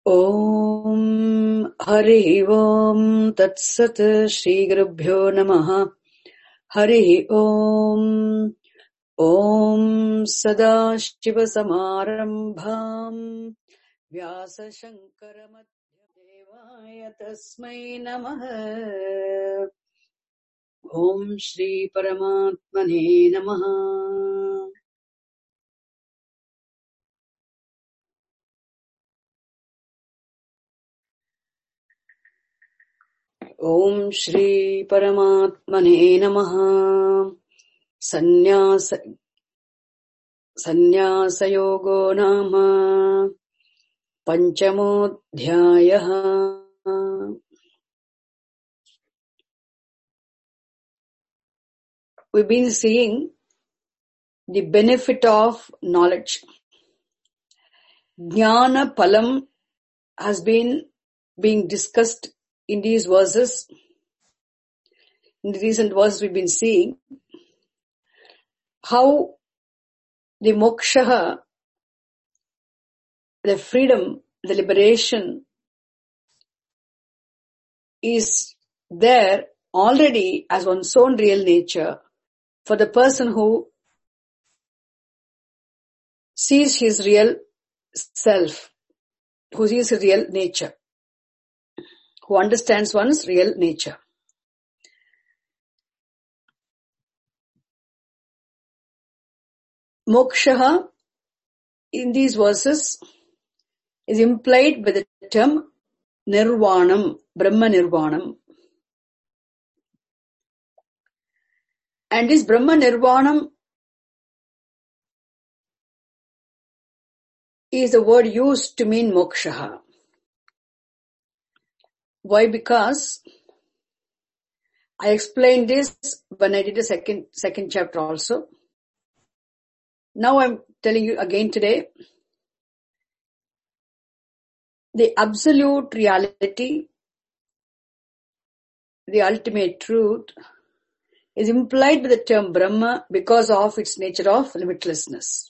ॐ हरिः ॐ तत्सत् श्रीगुरुभ्यो नमः। हरिः ॐ ॐ सदाशिवसमारम्भाम् व्यासशङ्करमध्यदेवाय तस्मै नमः। ॐ श्रीपरमात्मने नमः। ॐ श्रीपरमात्मने नमः। सन्न्यासयोगो नाम पञ्चमोऽध्यायः। We've been seeing the benefit of knowledge. Jnana Palam has been being discussed in these verses. In the recent verses we've been seeing how the moksha, the freedom, the liberation is there already as one's own real nature for the person who sees his real self, who sees his real nature, who understands one's real nature. Moksha in these verses is implied by the term Nirvanam, Brahma Nirvanam. And this Brahma Nirvanam is the word used to mean moksha. Why? Because I explained this when I did the second chapter also. Now I'm telling you again today. The absolute reality, the ultimate truth, is implied by the term Brahma because of its nature of limitlessness.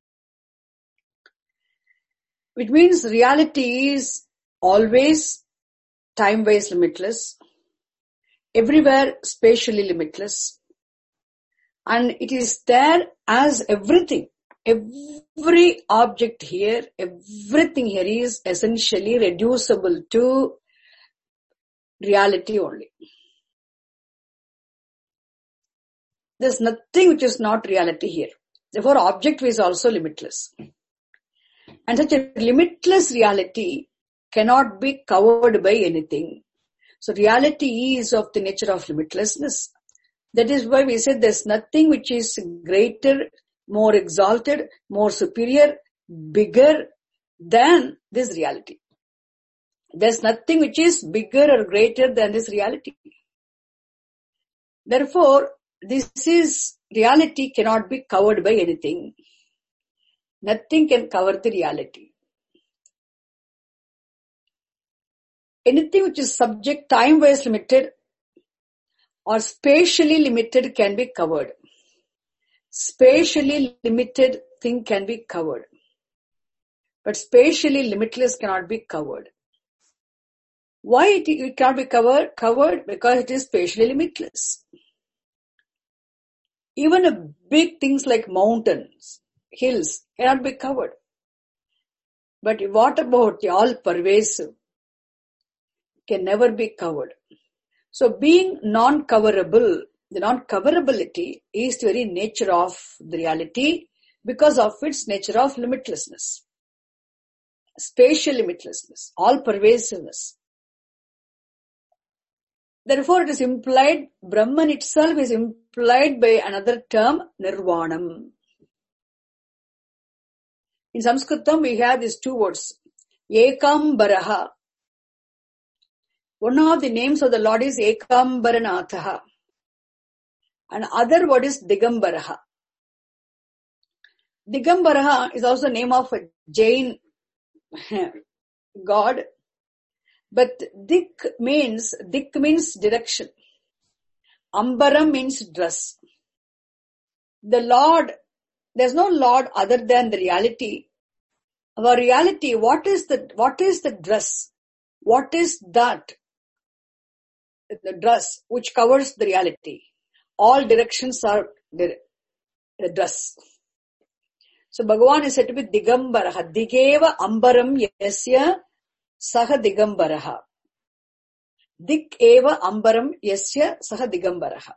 Which means reality is always time-wise limitless, everywhere spatially limitless, and it is there as everything. Every object here, everything here is essentially reducible to reality only. There's nothing which is not reality here. Therefore, object is also limitless. And such a limitless reality cannot be covered by anything. So reality is of the nature of limitlessness. That is why we said there's nothing which is greater, more exalted, more superior, bigger than this reality. There's nothing which is bigger or greater than this reality. Therefore, reality cannot be covered by anything. Nothing can cover the reality. Anything which is subject, time-wise limited or spatially limited can be covered. Spatially limited thing can be covered. But spatially limitless cannot be covered. Why it cannot be covered? Because it is spatially limitless. Even a big things like mountains, hills cannot be covered. But what about the all-pervasive? Can never be covered. So being non-coverable, the non-coverability is the very nature of the reality because of its nature of limitlessness, spatial limitlessness, all-pervasiveness. Therefore, it is implied, Brahman itself is implied by another term, Nirvanam. In Sanskritam, we have these two words, Ekambaraha. One of the names of the Lord is Ekambaranatha. And other word is Digambaraha. Digambaraha is also the name of a Jain god. But Dik means direction. Ambaram means dress. The Lord, there's no Lord other than the reality Our reality, what is the dress? What is that? The dress which covers the reality. All directions are the dress. So Bhagavan is said to be Digambaraha. Digeva ambaram yasya saha digambaraha. Dik eva ambaram yasya saha digambaraha.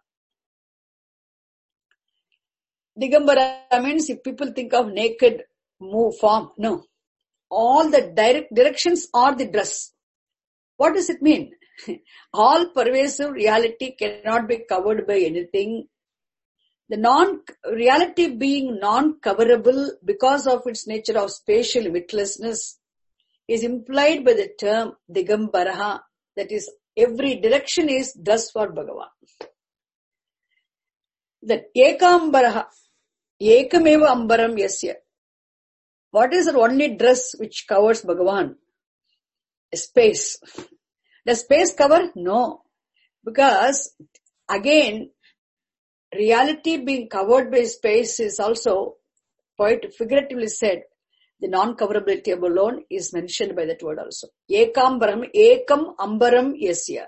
Digambara means if people think of naked form, no. All the direct directions are the dress. What does it mean? All pervasive reality cannot be covered by anything. The reality being non-coverable because of its nature of spatial limitlessness is implied by the term Digambaraha, that is, every direction is dress for Bhagavan. That Ekambaraha, Ekameva Ambaram Yasya. What is the only dress which covers Bhagavan? Space. Does space cover? No. Because, again, reality being covered by space is also, quite figuratively said, the non-coverability of alone is mentioned by that word also. Ekambaram, Ekam Ambaram Yasya.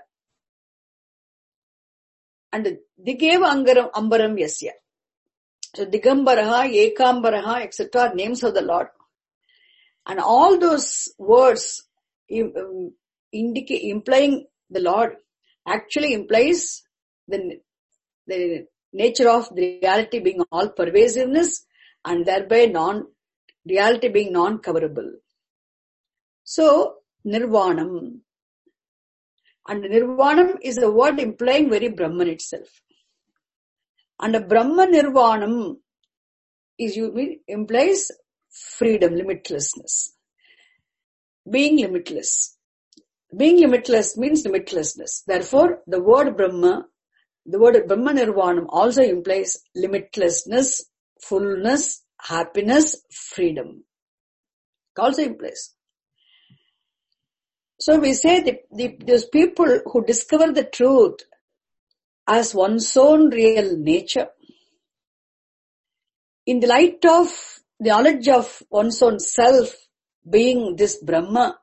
And Digeva Ambaram Yasya. So Digambaraha, Ekambaraha, etc. names of the Lord. And all those words implying the Lord actually implies the nature of the reality being all pervasiveness and thereby reality being non-coverable. So, Nirvanam. And Nirvanam is a word implying very Brahman itself. And a Brahma Nirvanam implies freedom, limitlessness. Being limitless. Being limitless means limitlessness. Therefore, the word Brahma Nirvanam also implies limitlessness, fullness, happiness, freedom. It also implies. So we say that those people who discover the truth as one's own real nature, in the light of the knowledge of one's own self being this Brahma,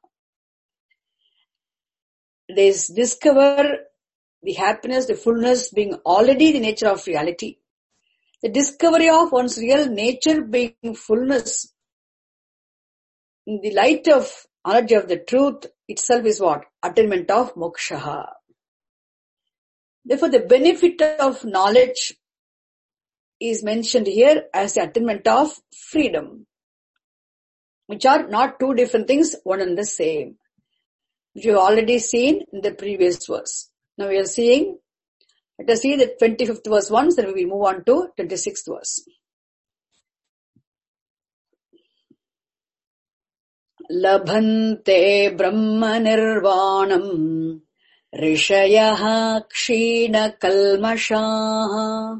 they discover the happiness, the fullness being already the nature of reality. The discovery of one's real nature being fullness in the light of knowledge of the truth itself is what? Attainment of moksha. Therefore, the benefit of knowledge is mentioned here as the attainment of freedom, which are not two different things, one and the same, which you have already seen in the previous verse. Now we are seeing, let us see the 25th verse once, then we will move on to 26th verse. Labhante Brahma Nirvanam Rishayaha Kshina Kalmashaha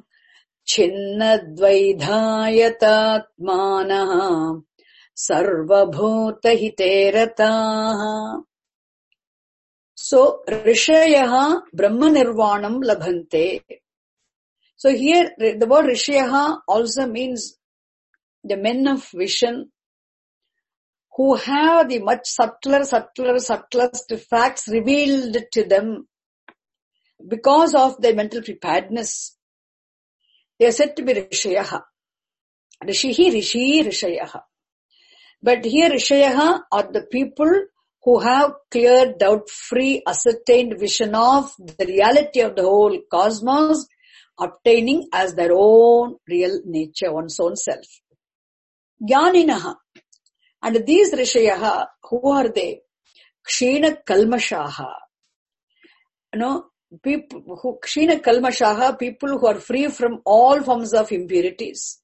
Chinnadvaidhayatatmanaha Sarvabhuta Hiterataha. So, Rishayaha Brahma Nirvanam Labhante. So here, the word Rishayaha also means the men of vision who have the much subtlest facts revealed to them because of their mental preparedness. They are said to be Rishayaha. Rishi, Rishayaha. But here Rishayaha are the people who have clear, doubt-free, ascertained vision of the reality of the whole cosmos, obtaining as their own real nature, one's own self. Jnaninaha. And these Rishayaha, who are they? Kshina Kalmashaha. People who, Kshina Kalmashaha, people who are free from all forms of impurities.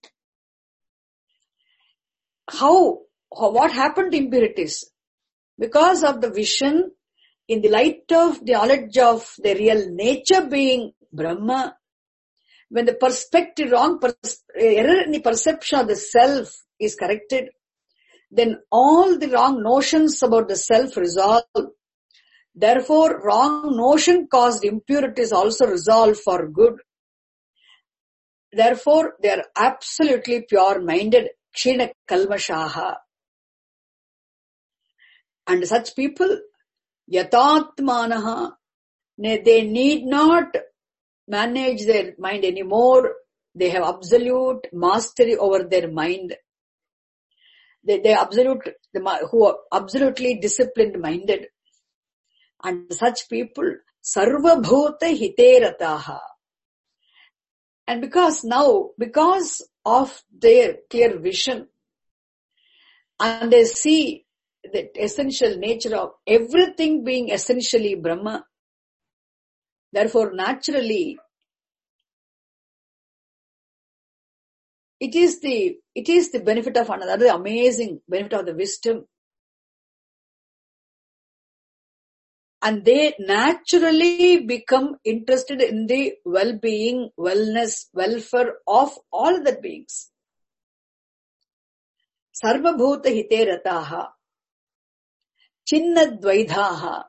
What happened to impurities? Because of the vision in the light of the knowledge of the real nature being Brahma, when the error in the perception of the self is corrected, then all the wrong notions about the self resolve. Therefore, wrong notion caused impurities also resolve for good. Therefore, they are absolutely pure-minded, Kshina Kalmashaha. And such people, yatatmanaha, they need not manage their mind anymore. They have absolute mastery over their mind. They who are absolutely disciplined minded. And such people, sarva bhuta hiterataha. And because of their clear vision, and they see the essential nature of everything being essentially Brahma, therefore naturally, it is the benefit of another amazing benefit of the wisdom. And they naturally become interested in the well-being, wellness, welfare of all the beings. Sarva bhuta hite rataha, chinna dvaidhaha.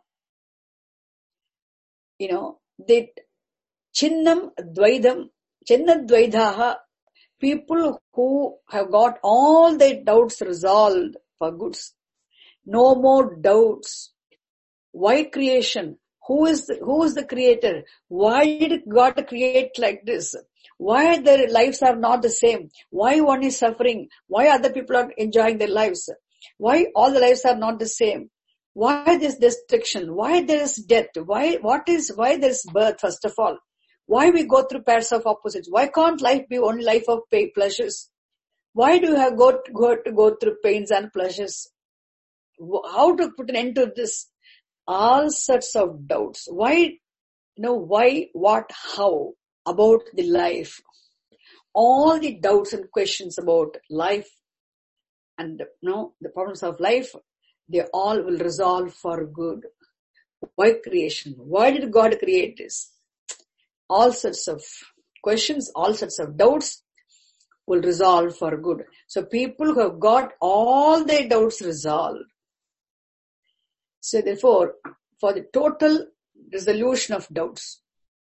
The chinnam dvaidam, chinna dvaidhaha, people who have got all their doubts resolved for goods. No more doubts. Why creation? Who is the creator? Why did God create like this? Why their lives are not the same? Why one is suffering? Why other people are enjoying their lives? Why all the lives are not the same? Why this destruction? Why there is death? Why there is birth, first of all? Why we go through pairs of opposites? Why can't life be only life of pleasures? Why do you have to go through pains and pleasures? How to put an end to this? All sorts of doubts. Why, what, how about the life? All the doubts and questions about life and the problems of life, they all will resolve for good. Why creation? Why did God create this? All sorts of questions, all sorts of doubts will resolve for good. So people who have got all their doubts resolved. So therefore, for the total resolution of doubts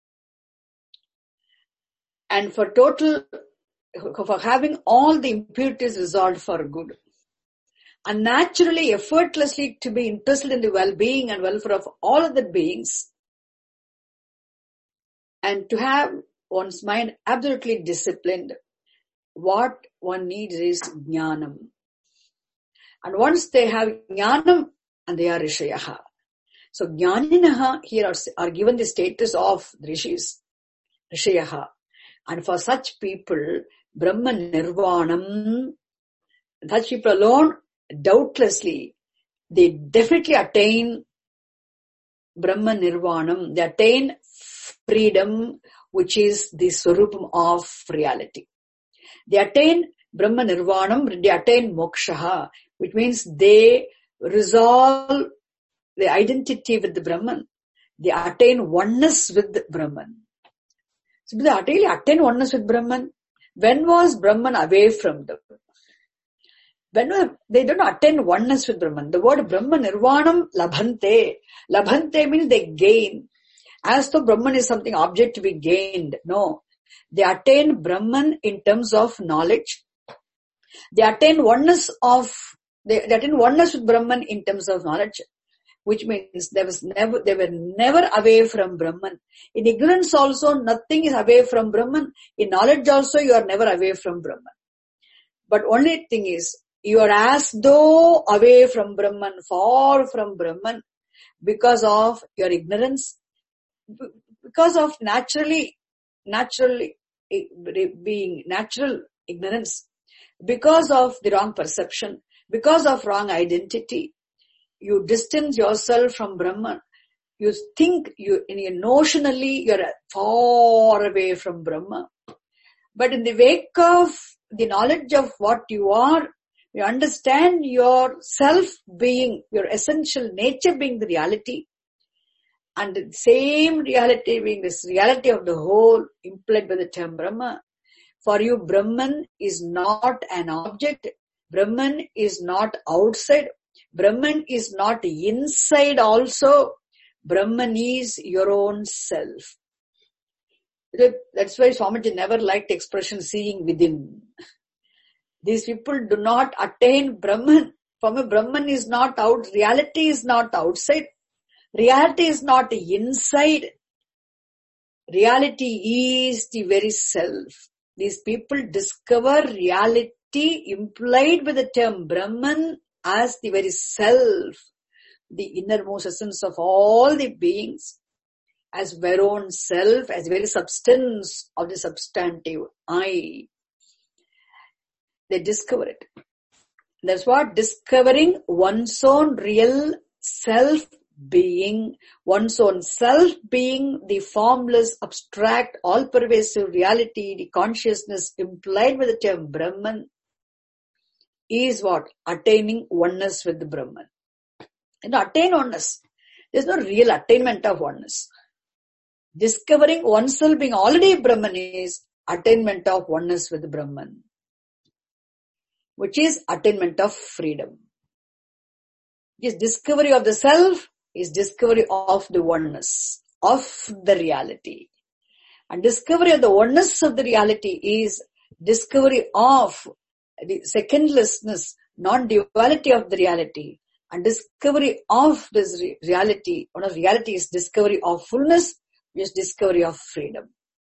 and for having all the impurities resolved for good, and naturally, effortlessly to be interested in the well-being and welfare of all other beings, and to have one's mind absolutely disciplined, what one needs is jnanam. And once they have jnanam, and they are rishayaha. So jnaninaha here are given the status of the rishis, rishayaha. And for such people, Brahma Nirvanam, such people alone, doubtlessly, they definitely attain Brahma Nirvanam. They attain freedom, which is the swarupam of reality. They attain Brahma Nirvanam, they attain moksha, which means they resolve the identity with the Brahman. They attain oneness with the Brahman. So they attain oneness with Brahman. When was Brahman away from them? When they don't attain oneness with Brahman. The word Brahma Nirvanam labhante. Labhante means they gain. As though Brahman is something object to be gained. No. They attain Brahman in terms of knowledge. They attain oneness with Brahman in terms of knowledge, which means they were never away from Brahman. In ignorance also, nothing is away from Brahman. In knowledge also, you are never away from Brahman. But only thing is, you are as though away from Brahman, far from Brahman, because of your ignorance, because of naturally being natural ignorance, because of the wrong perception, because of wrong identity. You distance yourself from Brahman. You think notionally you're far away from Brahma. But in the wake of the knowledge of what you are, you understand yourself being, your essential nature being the reality. And the same reality being this reality of the whole implied by the term Brahma. For you, Brahman is not an object. Brahman is not outside. Brahman is not inside also. Brahman is your own self. That's why Swamiji never liked the expression seeing within. These people do not attain Brahman From a Brahman is not out. Reality is not outside. Reality is not inside. Reality is the very self. These people discover reality implied by the term Brahman as the very self, the innermost essence of all the beings, as their own self, as the very substance of the substantive I. They discover it. That's what discovering one's own real self-being, one's own self-being, the formless, abstract, all-pervasive reality, the consciousness implied by the term Brahman, is what? Attaining oneness with the Brahman. And attain oneness. There's no real attainment of oneness. Discovering oneself being already Brahman is attainment of oneness with the Brahman, which is attainment of freedom. Yes, discovery of the self is discovery of the oneness, of the reality. And discovery of the oneness of the reality is discovery of the secondlessness, non-duality of the reality. And discovery of this reality, one of reality is discovery of fullness, which is discovery of freedom.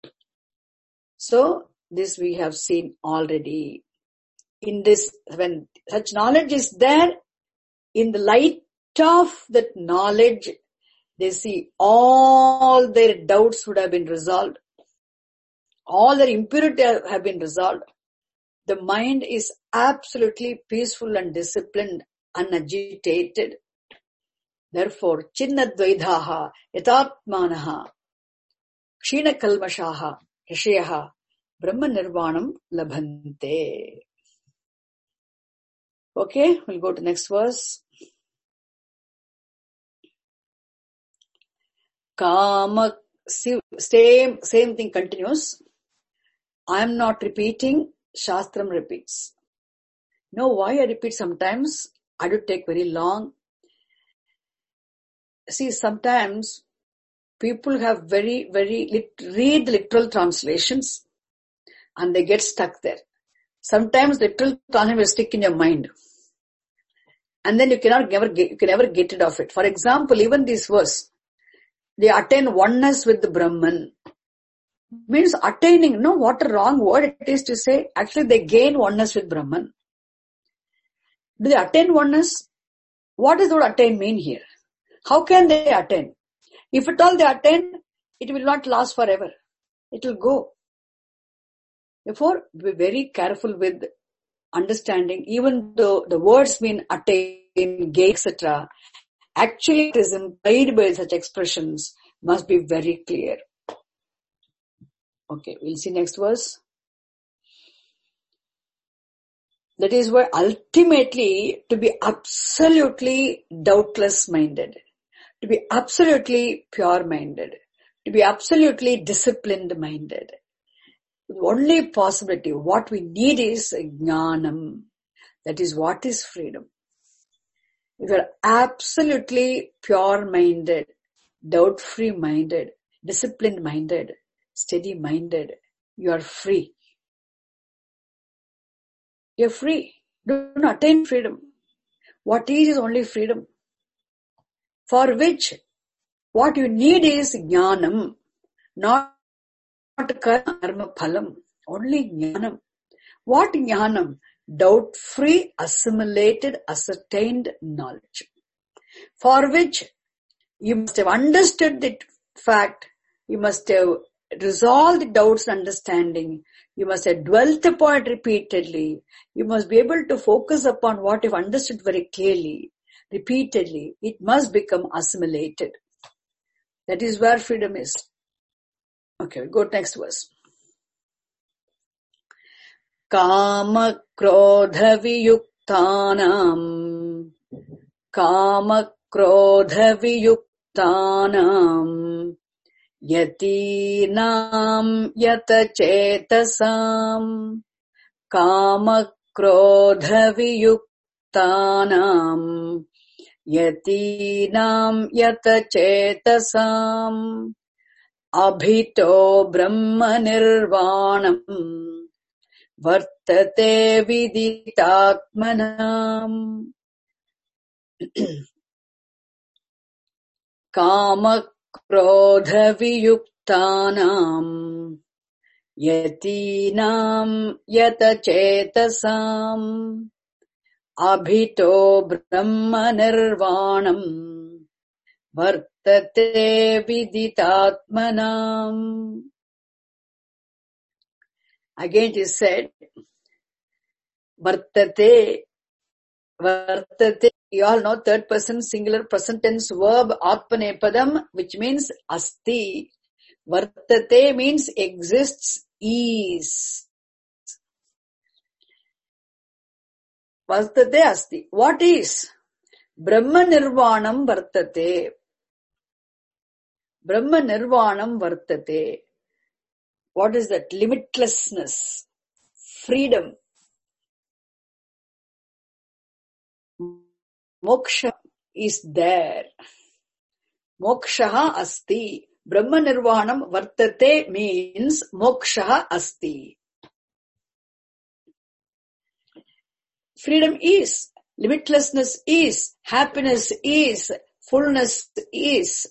So, this we have seen already. In this, when such knowledge is there, in the light of that knowledge, they see all their doubts would have been resolved. All their impurity have been resolved. The mind is absolutely peaceful and disciplined, unagitated. Therefore, chinnadvaidhaha, yatatmanaha, kshina kalmashaha, rishayaha, brahma nirvanam labhante. Okay, we'll go to next verse. Kama, same thing continues. I am not repeating, Shastram repeats. You know why I repeat sometimes? I do take very long. See, sometimes people have read literal translations and they get stuck there. Sometimes literal translation will stick in your mind. And then you can never get rid of it. For example, even this verse, they attain oneness with the Brahman. Means attaining, no, what a wrong word it is to say. Actually, they gain oneness with Brahman. Do they attain oneness? What does the word attain mean here? How can they attain? If at all they attain, it will not last forever. It will go. Therefore, be very careful with understanding, even though the words mean attain, gain, etc. Actually, it is implied by such expressions must be very clear. Okay, we'll see next verse. That is why ultimately to be absolutely doubtless minded, to be absolutely pure minded, to be absolutely disciplined minded. The only possibility, what we need is jnanam. That is what is freedom. If you are absolutely pure minded, doubt free minded, disciplined minded, steady minded, you are free. You are free. Do not attain freedom. What is only freedom. For which, what you need is jnanam, not karma phalam, only jnanam. What jnanam? Doubt-free, assimilated, ascertained knowledge. For which, you must have understood the fact, you must have resolved the doubts and understanding, you must have dwelt upon it repeatedly, you must be able to focus upon what you've understood very clearly, repeatedly. It must become assimilated. That is where freedom is. Okay, we'll go to next verse. Kama krodha viyuktanam, kama krodha viyuktanam, yatinam yata chetasam, kama krodha viyuktanam, yatinam yata chetasam, abhito brahma nirvanam, vartate viditatmanam. Kama-krodha-viyuktanam yatinam yata-chetasam abhito brahma-nirvanam vartate viditatmanam. Again it is said, vartate. You all know third person singular present tense verb atmanepadam, which means asti. Vartate means exists, is. Vartate asti. What is? Brahma nirvanam vartate. Brahma nirvanam vartate. What is that? Limitlessness, freedom. Moksha is there. Moksha asti. Brahma nirvanam vartate means moksha asti. Freedom is, limitlessness is, happiness is, fullness is.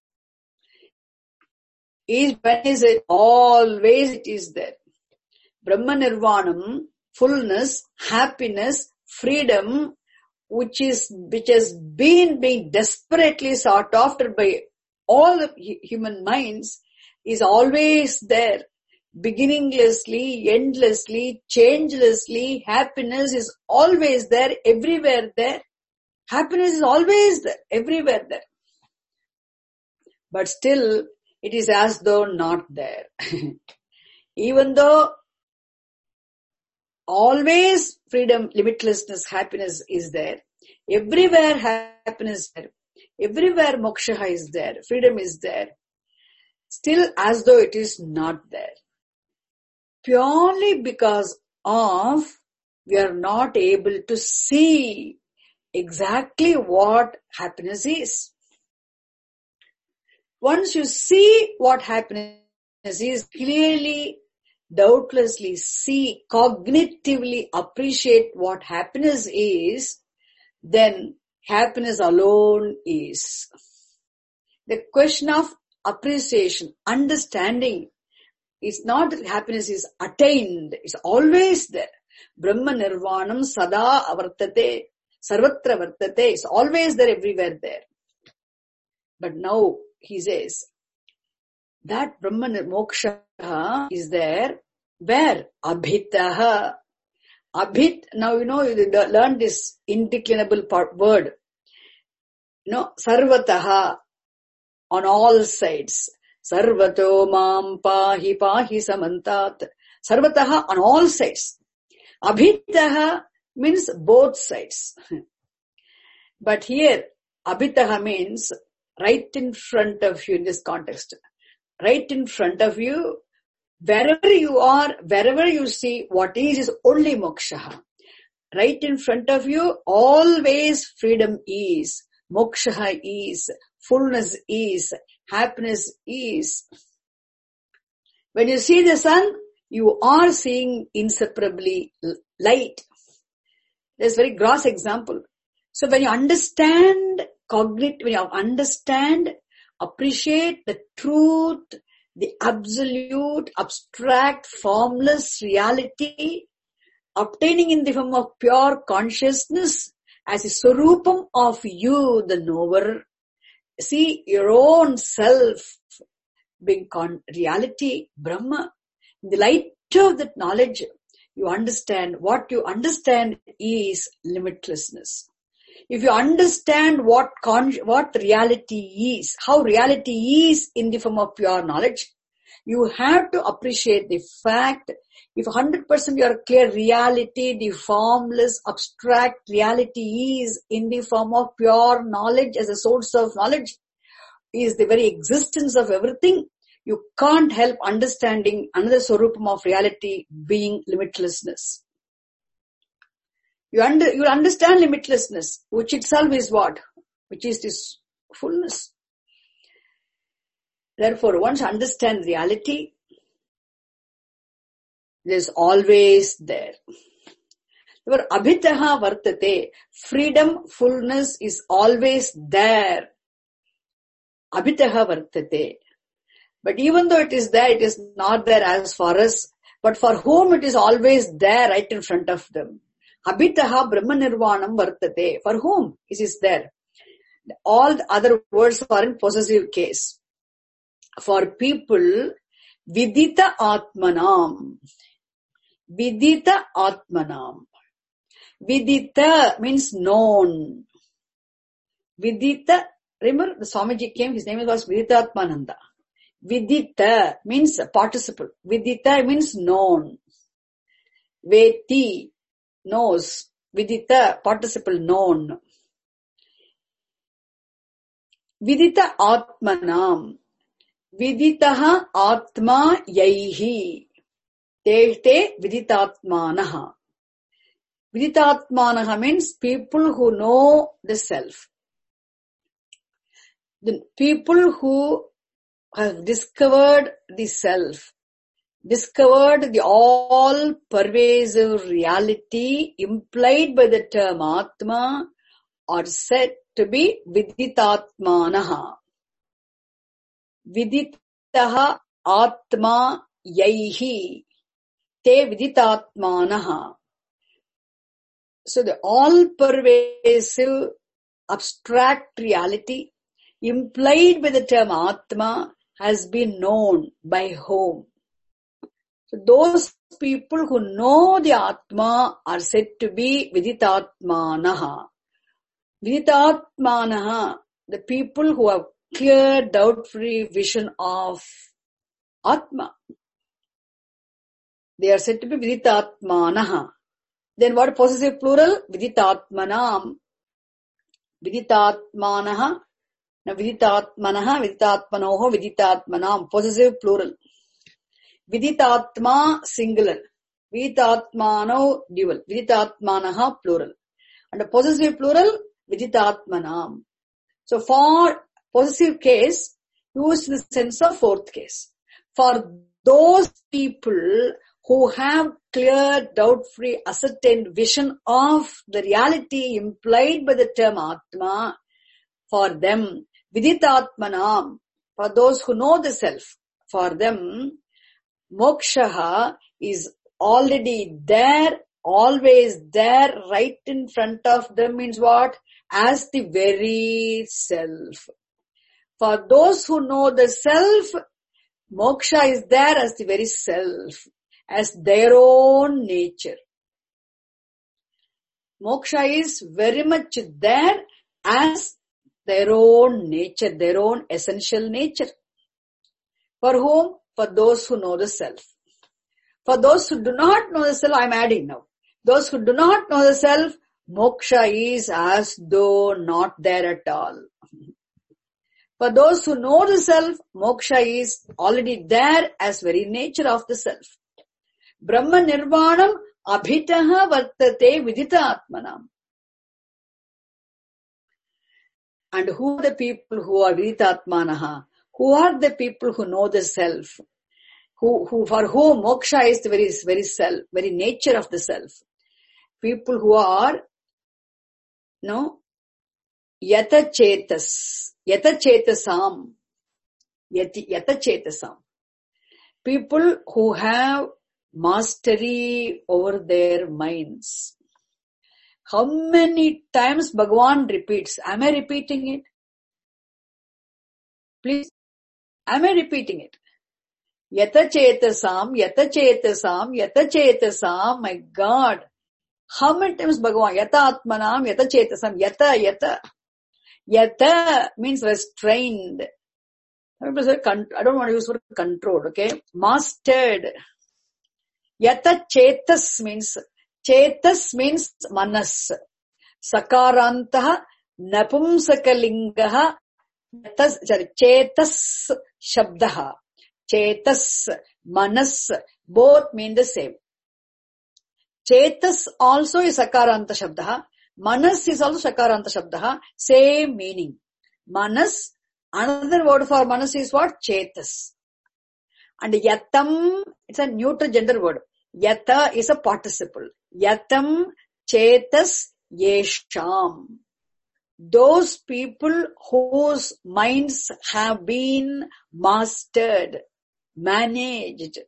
When is it? Always it is there. Brahma nirvanam, fullness, happiness, freedom, which has been being desperately sought after by all the human minds, is always there. Beginninglessly, endlessly, changelessly, happiness is always there, everywhere there. Happiness is always there, everywhere there. But still, it is as though not there. Even though always freedom, limitlessness, happiness is there, everywhere happiness is there, everywhere moksha is there, freedom is there, still as though it is not there. Purely because of we are not able to see exactly what happiness is. Once you see what happiness is, clearly, doubtlessly see, cognitively appreciate what happiness is, then happiness alone is. The question of appreciation, understanding, it's not that happiness is attained, it's always there. Brahma nirvanam sada avartate, sarvatra vartate, it's always there, everywhere there. But now he says that Brahma moksha is there where? Abhitaha. Abhit, now you know, you learn this indeclinable word. Sarvataha, on all sides. Sarvato mam pahi pahi samantat. Sarvataha, on all sides. Abhitaha means both sides. But here, abhitaha means right in front of you in this context. Right in front of you, wherever you are, wherever you see, what is only moksha. Right in front of you, always freedom is, moksha is, fullness is, happiness is. When you see the sun, you are seeing inseparably light. There's a very gross example. So when you understand, appreciate the truth, the absolute, abstract, formless reality, obtaining in the form of pure consciousness as a swarupam of you, the knower. See your own self being reality, Brahma. In the light of that knowledge, you understand what you understand is limitlessness. If you understand what reality is, how reality is in the form of pure knowledge, you have to appreciate the fact, if 100% you are clear reality, the formless, abstract reality is in the form of pure knowledge as a source of knowledge, is the very existence of everything, you can't help understanding another swarupam of reality being limitlessness. You understand limitlessness, which itself is what? Which is this fullness. Therefore, once you understand reality, it is always there. Your abhitaha vartate. Freedom, fullness is always there. Abhitaha vartate. But even though it is there, it is not there as for us. But for whom it is always there right in front of them. Abhitaha Brahma Nirvanam vartate. For whom it is there? All the other words are in possessive case. For people, vidita atmanam. Vidita atmanam. Vidita means known. Vidita, remember the Swamiji came, his name was Vidita Atmananda. Vidita means participle. Vidita means known. Veti, knows. Vidita, participle known. Vidita atmanam. Viditaha atma yaihi. Te viditatmanaha. Viditatmanaha means people who know the self. The people who have discovered the self, discovered the all-pervasive reality implied by the term Atma, are said to be Viditatmanaha. Viditaha Atma Yaihi Te Viditatmanaha. So the all-pervasive abstract reality implied by the term Atma has been known by whom? So those people who know the Atma are said to be Viditatmanaha. Viditatmanaha, the people who have clear, doubt-free vision of Atma. They are said to be Viditatmanaha. Then what possessive plural? Viditatmanam. Viditatmanaha. Viditatmanaha, Viditatmanoho, Viditatmanam. Possessive plural. Viditatma singular. Viditatmano dual. Viditatmanaha plural. And the possessive plural, Viditatmanam. So for possessive case, used in the sense of fourth case. For those people who have clear, doubt-free, ascertained vision of the reality implied by the term Atma, for them, Viditatmanam, for those who know the self, for them, moksha is already there, always there, right in front of them means what? As the very self. For those who know the self, moksha is there as the very self, as their own nature. Moksha is very much there as their own nature, their own essential nature. For whom? For those who know the self. For those who do not know the self, I am adding now. Those who do not know the self, moksha is as though not there at all. For those who know the self, moksha is already there as very nature of the self. Brahma Nirvanam abhitaha vartate vidita atmanam. And who are the people who are viditatmanaha? Who are the people who know the self? Who for whom moksha is the very self, very nature of the self. People who are, yata chetasam. People who have mastery over their minds. How many times Bhagavan repeats? Am I repeating it? Please. Am I repeating it? Yata chetasam, yata chetasam, yata chetasam. My God. How many times Bhagavan? Yata atmanam, yata chetasam, yata. Yata means restrained. I don't want to use the word controlled, okay? Mastered. Yata chetas means manas. Sakarantaha napumsakalingaha chetas shabdaha. Chetas, manas, both mean the same. Chetas also is sakaranta shabdaha. Manas is also sakaranta shabdaha. Same meaning. Manas, another word for manas is what? Chetas. And yatam, it's a neutral gender word. Yata is a participle. Yatam chetas yesham. Those people whose minds have been mastered, managed,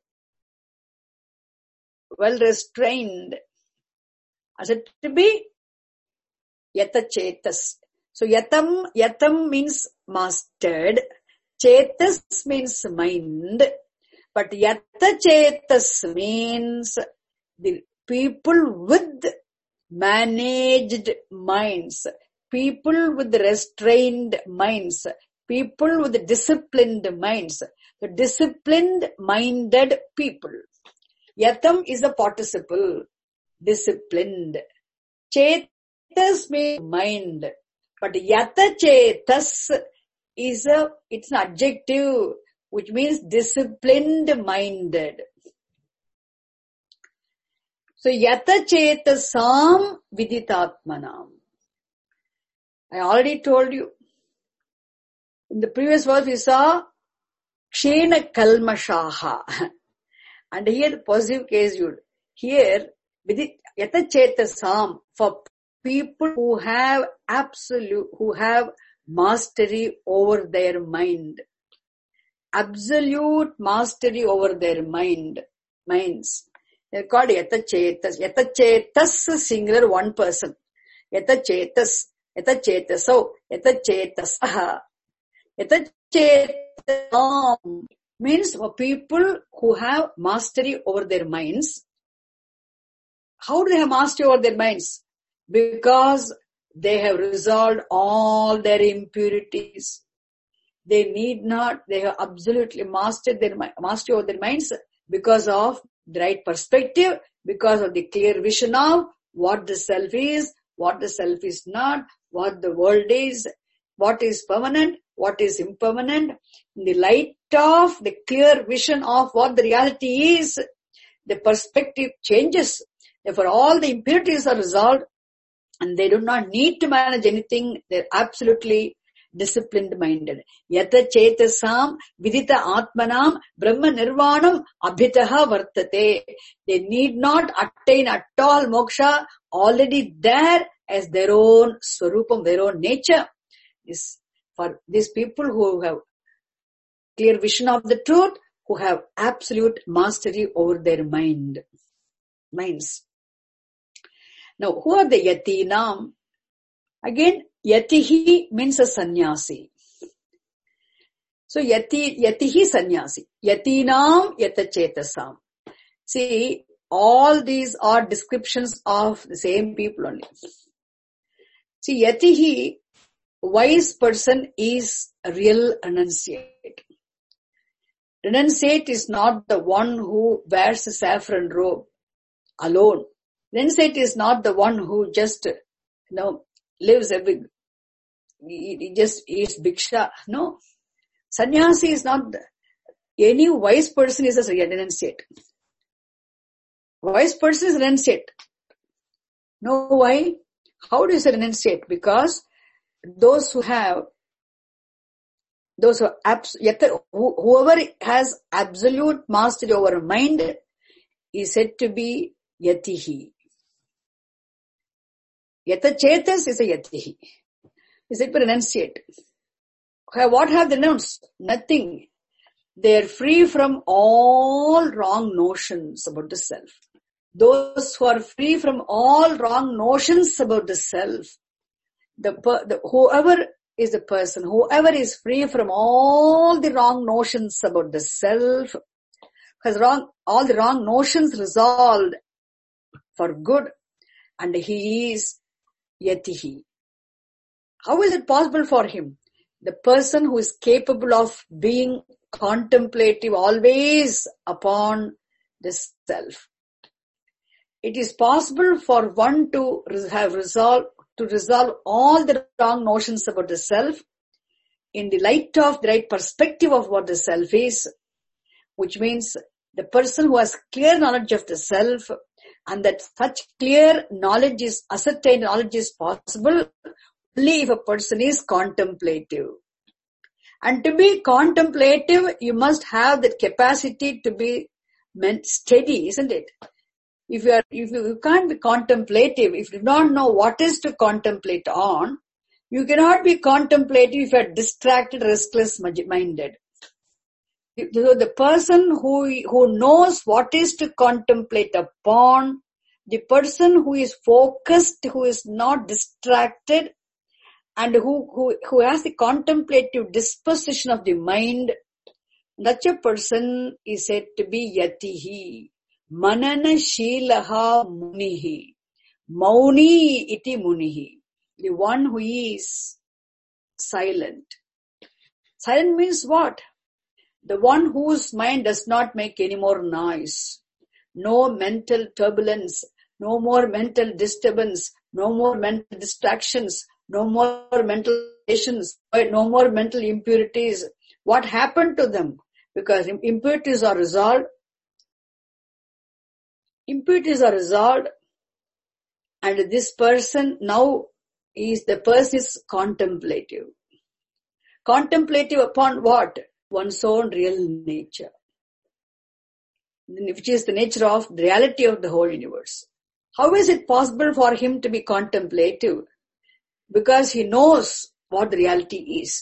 well restrained, are said to be yata chetas. So yatam means mastered, chetas means mind, but yata chetas means the people with managed minds, people with restrained minds, people with disciplined minds, the disciplined minded people. Yatam is a participle, disciplined. Chetas means mind, but yata chetas is it's an adjective which means disciplined minded. So yata chetasam viditatmanam. I already told you. In the previous verse we saw kshena kalmashaha. And here the positive case used. Here, yata chetasam, for people who have mastery over their mind. Absolute mastery over their minds. They're called yata chetas. Yata chetas singular, one person. Yata chetas. Yata chetaso. Yata chetasaha. Yata chetasam means for people who have mastery over their minds. How do they have mastery over their minds? Because they have resolved all their impurities. They have absolutely mastery over their minds because of the right perspective, because of the clear vision of what the self is, what the self is not, what the world is, what is permanent, what is impermanent. In the light of the clear vision of what the reality is, the perspective changes. Therefore, all the impurities are resolved and they do not need to manage anything. They're absolutely disciplined minded. Yata chetasam vidita atmanam brahma nirvanam abhitaha vartate. They need not attain at all moksha, already there as their own swarupam, their own nature. For these people who have clear vision of the truth, who have absolute mastery over their minds. Now, who are the yatinam? Again, yatihi means a sannyasi. So, yatihi sannyasi. Yatinam yatachetasam. See, all these are descriptions of the same people only. See, yatihi, wise person, is a real renunciate. Renunciate is not the one who wears a saffron robe alone. Renunciate is not the one who just, lives he just eats bhiksha. No. Sannyasi is not, any wise person is a renunciate. Wise person is renunciate. No, why? How do you say renunciate? Because whoever has absolute mastery over mind is said to be yatihi. Yata chetas is a yatihi. Is said to renunciate. What have they renounced? Nothing. They are free from all wrong notions about the self. Those who are free from all wrong notions about the self, whoever is the person, whoever is free from all the wrong notions about the self, has all the wrong notions resolved for good, and he is yatihi. How is it possible for him? The person who is capable of being contemplative always upon the self. It is possible for one to resolve all the wrong notions about the self in the light of the right perspective of what the self is, which means the person who has clear knowledge of the self, and that such clear knowledge is ascertained knowledge is possible only if a person is contemplative. And to be contemplative, you must have that capacity to be steady, isn't it? If you can't be contemplative, if you don't know what is to contemplate on, you cannot be contemplative if you are distracted, restless minded. So the person who knows what is to contemplate upon, the person who is focused, who is not distracted, and who has the contemplative disposition of the mind, such a person is said to be yatihi, manana shilaha munihi, mauni iti munihi, the one who is silent. Silent means what? The one whose mind does not make any more noise, no mental turbulence, no more mental disturbance, no more mental distractions, no more mental patience, no more mental impurities. What happened to them? Because impurities are resolved. Impurities are resolved, and this person now the person is contemplative. Contemplative upon what? One's own real nature, which is the nature of the reality of the whole universe. How is it possible for him to be contemplative? Because he knows what the reality is.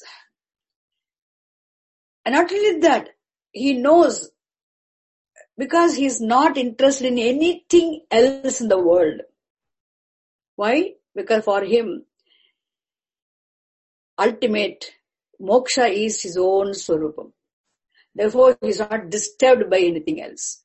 And not only that, he knows because he is not interested in anything else in the world. Why? Because for him, ultimate moksha is his own swarupam. Therefore, he is not disturbed by anything else.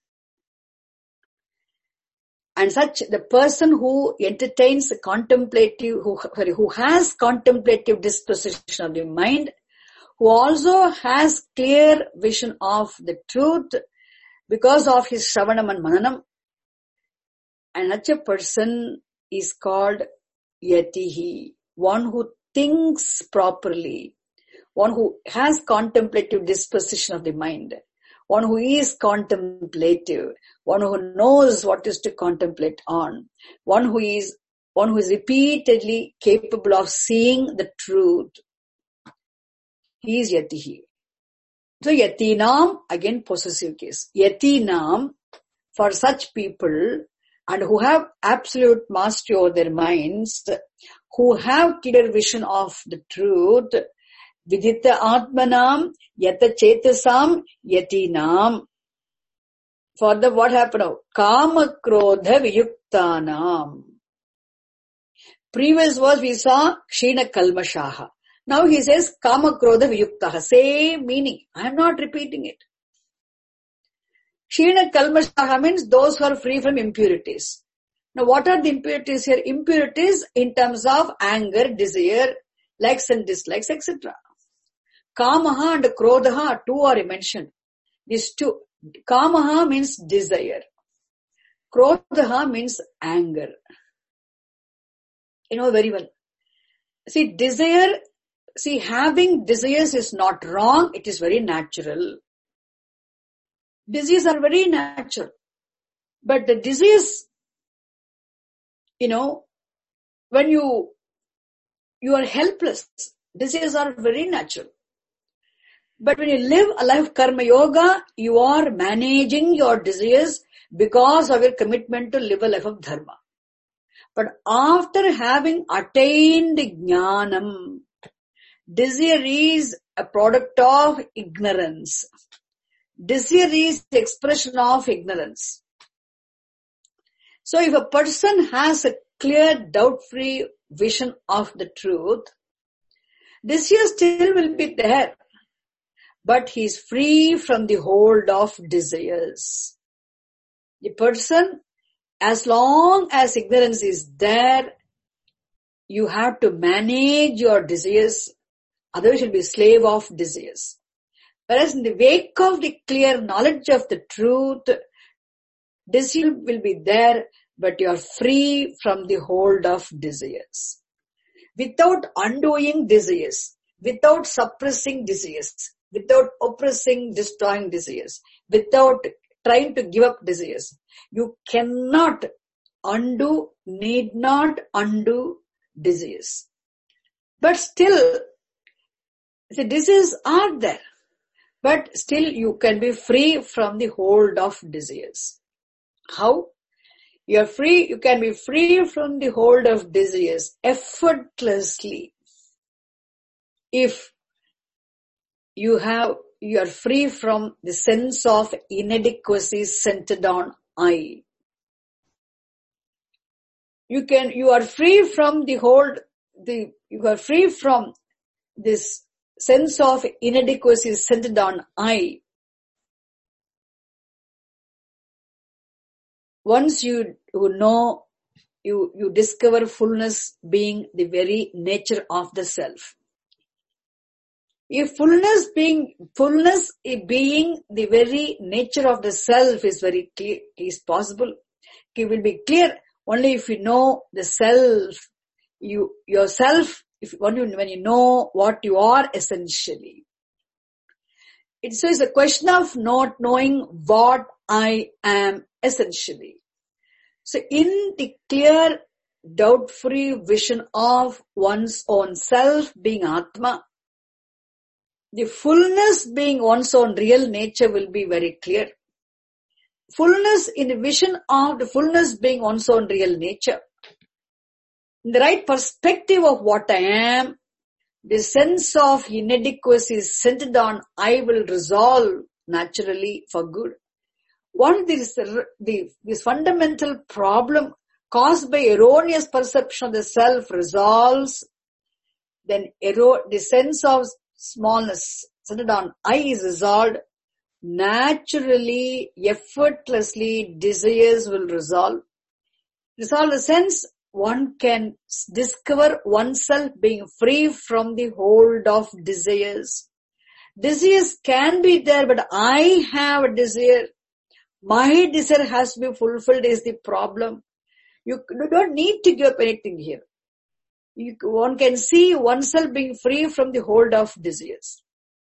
And such, the person who entertains contemplative, who has contemplative disposition of the mind, who also has clear vision of the truth because of his shravanam and mananam, and such a person is called yatihi, one who thinks properly, one who has contemplative disposition of the mind, one who is contemplative, one who knows what is to contemplate on, one who is repeatedly capable of seeing the truth. He is yatihi. So yatinam, again possessive case. Yatinam, for such people, and who have absolute mastery over their minds, who have clear vision of the truth, vidita atmanam, yata chetasam, yatinam. For the what happened now? Kama krodha viyuktanam. Previous verse we saw kshina kalmashaha. Now he says kama krodha viyuktaha. Same meaning. I am not repeating it. Kshina kalmashaha means those who are free from impurities. Now what are the impurities here? Impurities in terms of anger, desire, likes and dislikes, etc. Kamaha and krodha, two are mentioned. These two. Kamaha means desire. Krodha means anger. You know very well. Having desires is not wrong. It is very natural. Desires are very natural. But the desires, when you are helpless, desires are very natural. But when you live a life of karma yoga, you are managing your desires because of your commitment to live a life of dharma. But after having attained jnanam, desire is a product of ignorance. Desire is the expression of ignorance. So if a person has a clear, doubt-free vision of the truth, desire still will be there. But he is free from the hold of desires. The person, as long as ignorance is there, you have to manage your desires, otherwise you'll be a slave of desires. Whereas in the wake of the clear knowledge of the truth, desire will be there, but you are free from the hold of desires. Without undoing desires, without suppressing desires, without oppressing, destroying desires, without trying to give up desires, you cannot undo, need not undo desires. But still, the desires are there. But still you can be free from the hold of desires. How? You can be free from the hold of desires effortlessly if you are free from the sense of inadequacy centered on I. You are free from you are free from this sense of inadequacy centered on I. Once you know, you discover fullness being the very nature of the self. If fullness being the very nature of the self is very clear, is possible, it will be clear only if you know the self, yourself, when you know what you are essentially. So it's a question of not knowing what I am essentially. So in the clear, doubt-free vision of one's own self being Atma, the fullness being one's own real nature will be very clear. Fullness in the vision of the fullness being one's own real nature. In the right perspective of what I am, the sense of inadequacy centered on I will resolve naturally for good. Once this fundamental problem caused by erroneous perception of the self resolves, then the sense of smallness centered on I is resolved, naturally, effortlessly, desires will resolve. Resolve the sense one can discover oneself being free from the hold of desires. Desires can be there, but I have a desire. My desire has to be fulfilled is the problem. You don't need to give up anything here. One can see oneself being free from the hold of desires.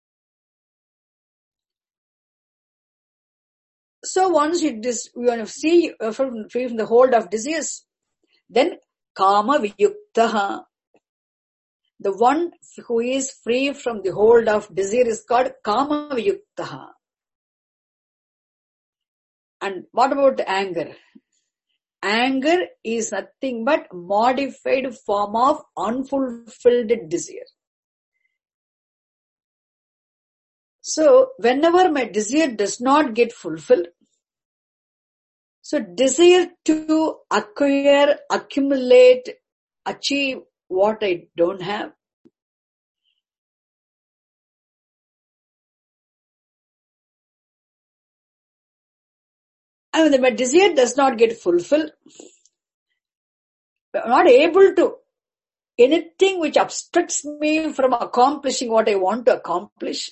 So once you want to see free from the hold of desires, then kama viyuktaha. The one who is free from the hold of desire is called kama viyuktaha. And what about anger? Anger is nothing but modified form of unfulfilled desire. So whenever my desire does not get fulfilled, so desire to acquire, accumulate, achieve what I don't have. And when my desire does not get fulfilled, I'm not able to, anything which obstructs me from accomplishing what I want to accomplish,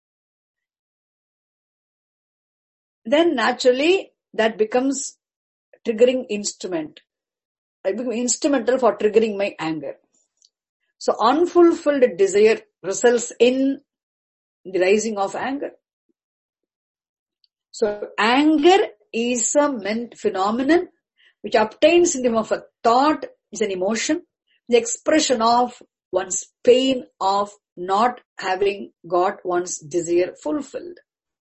then naturally that becomes triggering instrument. I become instrumental for triggering my anger. So unfulfilled desire results in the rising of anger. So anger is a phenomenon which obtains in the form of a thought, is an emotion, the expression of one's pain of not having got one's desire fulfilled.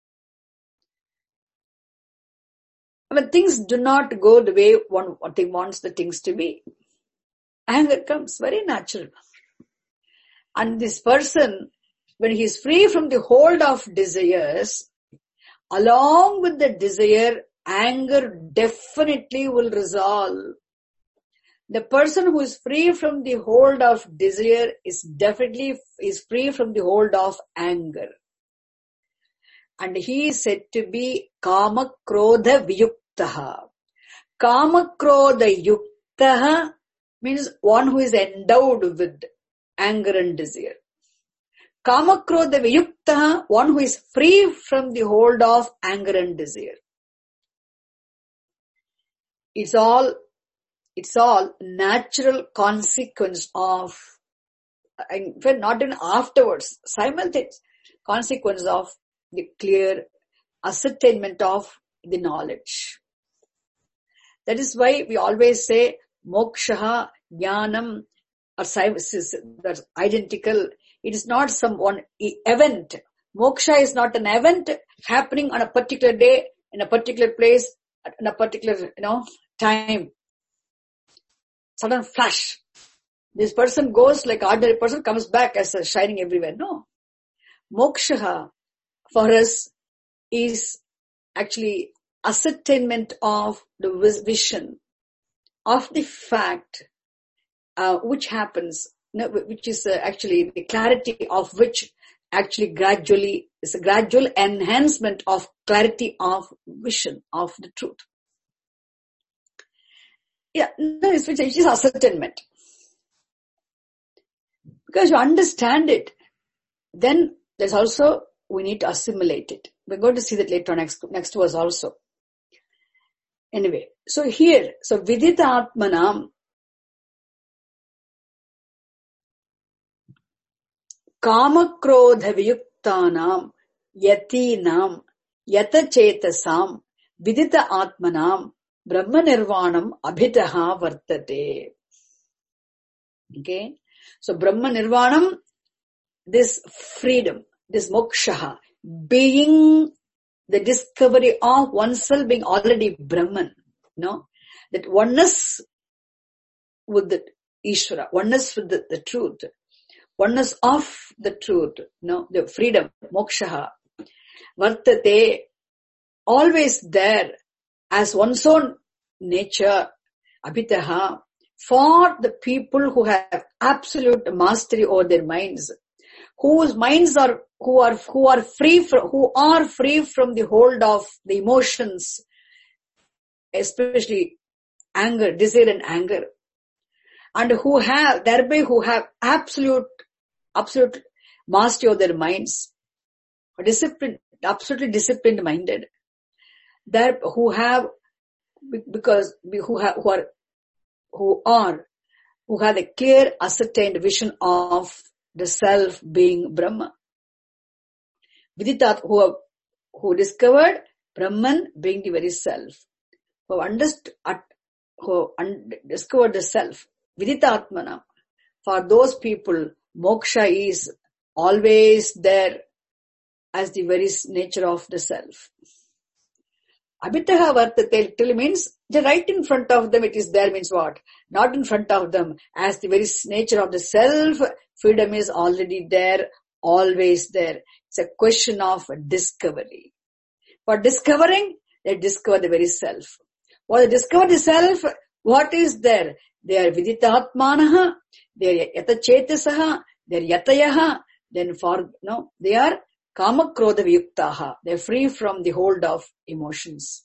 When things do not go the way one wants the things to be, anger comes very natural. And this person, when he is free from the hold of desires, along with the desire, anger definitely will resolve. The person who is free from the hold of desire is free from the hold of anger. And he is said to be Kama Krodha Viyuktaha. Kama Krodha Yuktaha means one who is endowed with anger and desire. Kama Krodha Viyuktaha, one who is free from the hold of anger and desire. It's all natural consequence of, in fact, not even afterwards, simultaneous consequence of the clear ascertainment of the knowledge. That is why we always say moksha, jnanam are identical. It is not some one event. Moksha is not an event happening on a particular day, in a particular place, in a particular, time. Sudden flash. This person goes like ordinary person, comes back as a shining everywhere. No. Moksha for us is actually ascertainment of the vision of the fact which happens, which is actually the clarity of which actually gradually is a gradual enhancement of clarity of vision of the truth. Yeah, which is ascertainment. Because you understand it, then there's also, we need to assimilate it. We're going to see that later on, next verse also. Anyway, so here, so vidita atmanam kamakrodha viyuktanam yatinam yatachetasam vidita atmanam brahma nirvanam abhitaha vartate. Okay, so brahma nirvanam, this freedom, this moksha, being the discovery of oneself being already Brahman, that oneness with the Ishvara, oneness with the truth, oneness of the truth, the freedom, moksha, vartate, always there as one's own nature, abhitaha, for the people who have absolute mastery over their minds, whose minds are who are free from the hold of the emotions, especially anger, desire and anger, and who have absolute mastery of their minds, disciplined, absolutely disciplined minded, that who have the clear ascertained vision of the self being Brahma. Viditat, who discovered Brahman being the very self, who discovered the self. Viditatmana, for those people, moksha is always there as the very nature of the self. Abhitaha vartate literally means right in front of them it is there, means what? Not in front of them, as the very nature of the self, freedom is already there, always there. It's a question of discovery. For discovering, they discover the very self. For they discover the self, what is there? They are viditatmanaha, they are yatachetasaha, they are yatayaha, then they are kamakrodha viyuktaha. They are free from the hold of emotions.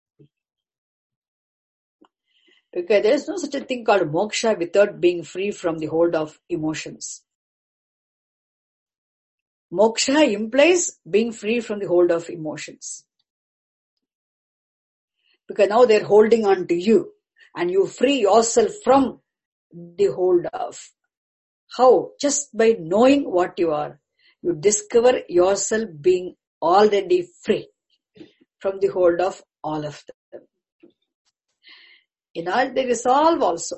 Because there is no such a thing called moksha without being free from the hold of emotions. Moksha implies being free from the hold of emotions. Because now they're holding on to you and you free yourself from the hold of. How? Just by knowing what you are. You discover yourself being already free from the hold of all of them. In all, they resolve also.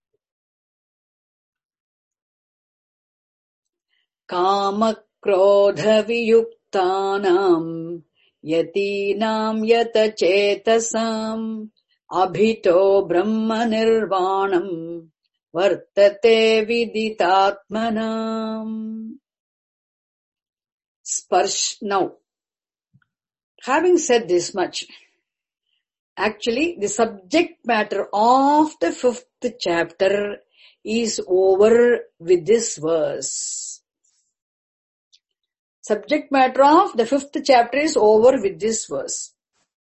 Kama krodha viyuktanam yatinam yata chetasam abhito brahma nirvanam vartate viditatmanam. Sparsh. Now, having said this much, actually the subject matter of the 5th chapter is over with this verse. Subject matter of the 5th chapter is over with this verse.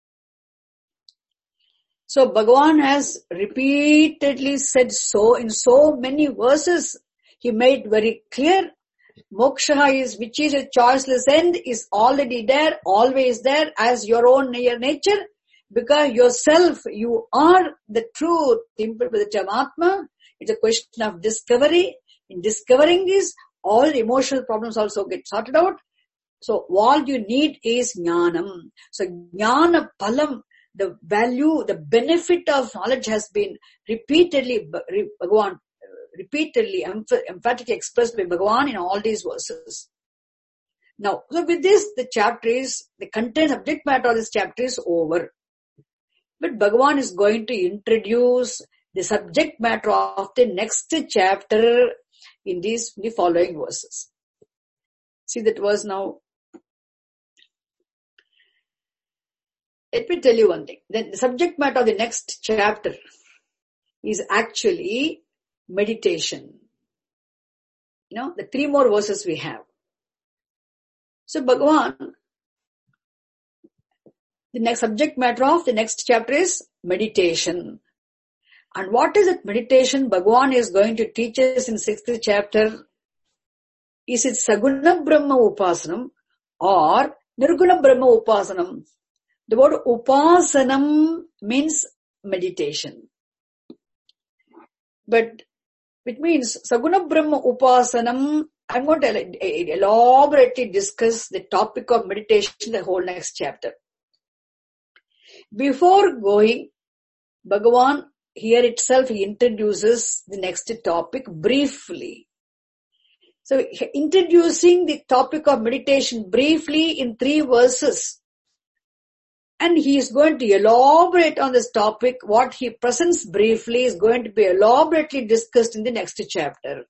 So Bhagavan has repeatedly said so in so many verses. He made very clear, moksha is, which is a choiceless end, is already there, always there as your own nature, because yourself, you are the truth, simple with the term Atma. It's a question of discovery. In discovering this, all emotional problems also get sorted out. So all you need is jnanam. So jnana palam, the value, the benefit of knowledge has been repeatedly emphatically expressed by Bhagavan in all these verses. Now, so with this, the content, subject matter of this chapter is over. But Bhagavan is going to introduce the subject matter of the next chapter in the following verses. See that verse now. Let me tell you one thing. The subject matter of the next chapter is actually meditation. The 3 more verses we have. So Bhagavan, the next subject matter of the next chapter is meditation. And what is that meditation Bhagavan is going to teach us in 6th chapter? Is it Saguna Brahma Upasanam or Nirguna Brahma Upasanam? The word Upasanam means meditation. But it means Saguna Brahma Upasanam. I'm going to elaborately discuss the topic of meditation in the whole next chapter. Before going, Bhagavan here itself he introduces the next topic briefly. So introducing the topic of meditation briefly in 3 verses. And he is going to elaborate on this topic. What he presents briefly is going to be elaborately discussed in the next chapter.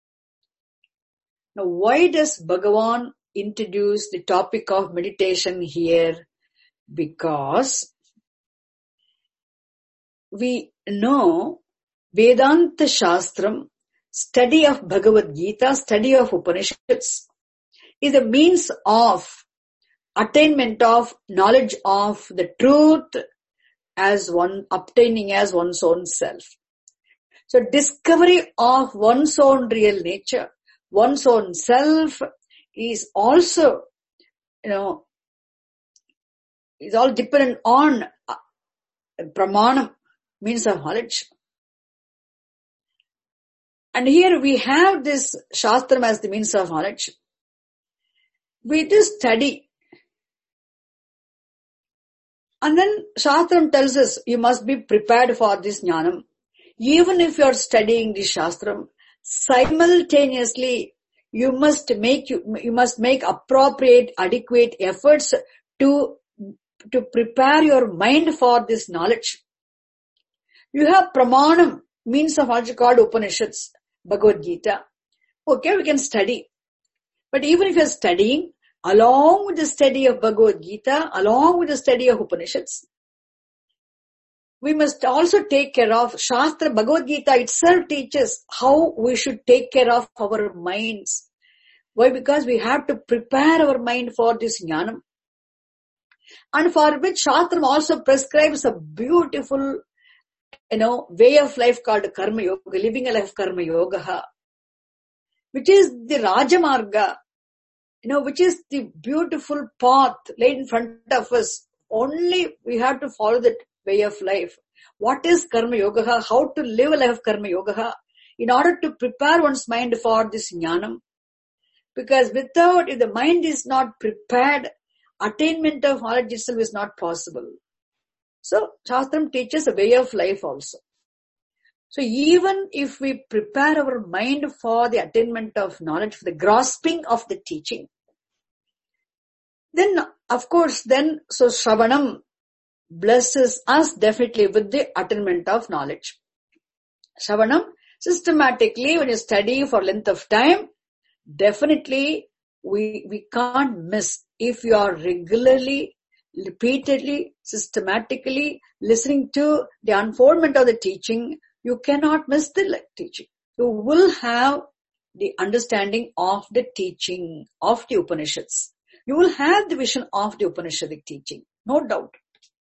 Now, why does Bhagavan introduce the topic of meditation here? Because we know Vedanta Shastram, study of Bhagavad Gita, study of Upanishads, is a means of attainment of knowledge of the truth obtaining as one's own self. So discovery of one's own real nature, one's own self is also, is all dependent on pramanam, means of knowledge. And here we have this Shastram as the means of knowledge. We just study. And then Shastram tells us you must be prepared for this jnanam. Even if you are studying this Shastram, simultaneously you must make appropriate, adequate efforts to prepare your mind for this knowledge. You have pramanam, means of knowledge called Upanishads, Bhagavad Gita. Okay, we can study. But even if you are studying, along with the study of Bhagavad Gita, along with the study of Upanishads, we must also take care of Shastra. Bhagavad Gita itself teaches how we should take care of our minds. Why? Because we have to prepare our mind for this jnanam. And for which Shastra also prescribes a beautiful, way of life called Karma Yoga, living a life Karma Yoga, which is the Rajamarga, which is the beautiful path laid in front of us. Only we have to follow that way of life. What is Karma Yoga? How to live a life of Karma Yoga in order to prepare one's mind for this jnanam. Because if the mind is not prepared, attainment of knowledge itself is not possible. So, Shastram teaches a way of life also. So, even if we prepare our mind for the attainment of knowledge, for the grasping of the teaching, then, of course, so Shravanam blesses us definitely with the attainment of knowledge. Shravanam, systematically, when you study for length of time, definitely we can't miss. If you are regularly, repeatedly, systematically listening to the unfoldment of the teaching, you cannot miss the teaching. You will have the understanding of the teaching of the Upanishads. You will have the vision of the Upanishadic teaching, no doubt.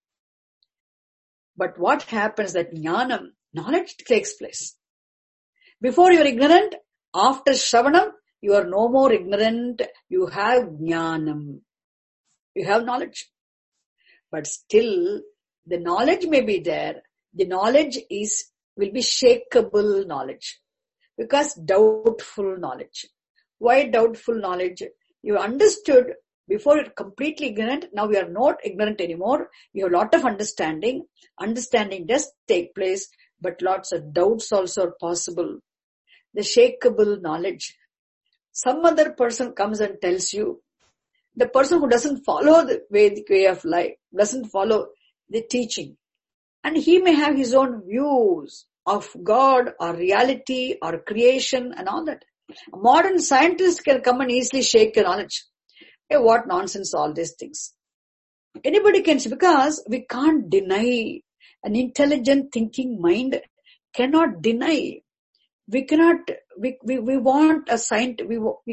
But what happens that jnanam, knowledge takes place. Before you are ignorant, after Shravanam, you are no more ignorant, you have jnanam. You have knowledge. But still, the knowledge may be there. The knowledge will be shakeable knowledge. Because doubtful knowledge. Why doubtful knowledge? You understood before you're completely ignorant. Now you are not ignorant anymore. You have a lot of understanding. Understanding does take place, but lots of doubts also are possible. The shakeable knowledge. Some other person comes and tells you, the person who doesn't follow the way of life, doesn't follow the teaching, And he may have his own views of God or reality or creation and all that. A modern scientist can come and easily shake your knowledge. Hey, what nonsense, all these things. Anybody can say, because we can't deny. An intelligent thinking mind cannot deny. We cannot, we want a we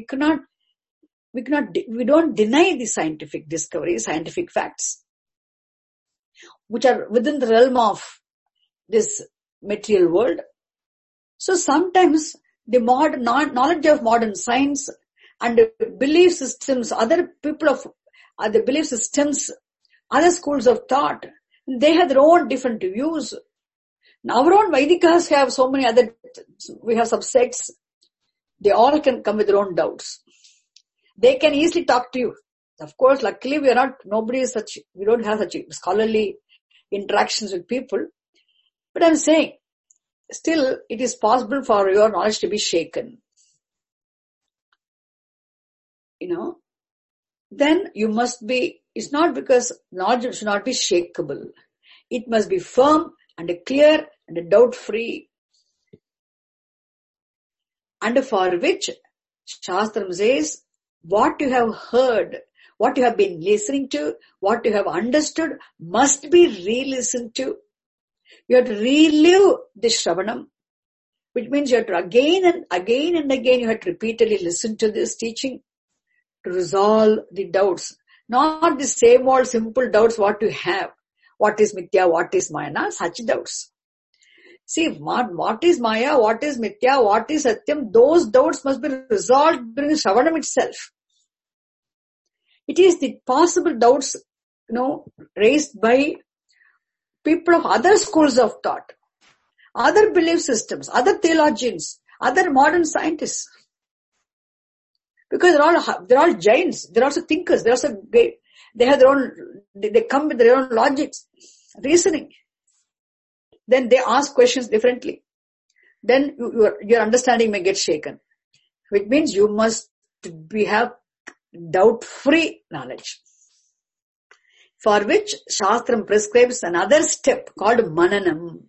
don't deny the scientific discovery, scientific facts, which are within the realm of this material world. So sometimes the modern knowledge of modern science and the belief systems, other people of other belief systems, other schools of thought, they have their own different views. Now our own Vedikas have so many other, we have subsects. They all can come with their own doubts. They can easily talk to you. Of course, luckily we don't have such scholarly interactions with people. But I'm saying, still it is possible for your knowledge to be shaken. Then you must be, it's not because knowledge should not be shakeable. It must be firm and clear and doubt-free. And for which Shastram says, what you have heard, what you have been listening to, what you have understood must be re-listened to. You have to relive the Shravanam, which means you have to again and again you have to repeatedly listen to this teaching to resolve the doubts. Not the same old simple doubts what you have. What is Mithya, what is Maya, not such doubts. See, what is Maya, what is Mithya, what is Satyam, those doubts must be resolved during Shravanam itself. It is the possible doubts, raised by people of other schools of thought, other belief systems, other theologians, other modern scientists. Because they're all giants, they're also thinkers, they're also great. They have their own, they come with their own logics, reasoning. Then they ask questions differently. Then your understanding may get shaken. Which means you must have doubt-free knowledge. For which Shastram prescribes another step called Mananam.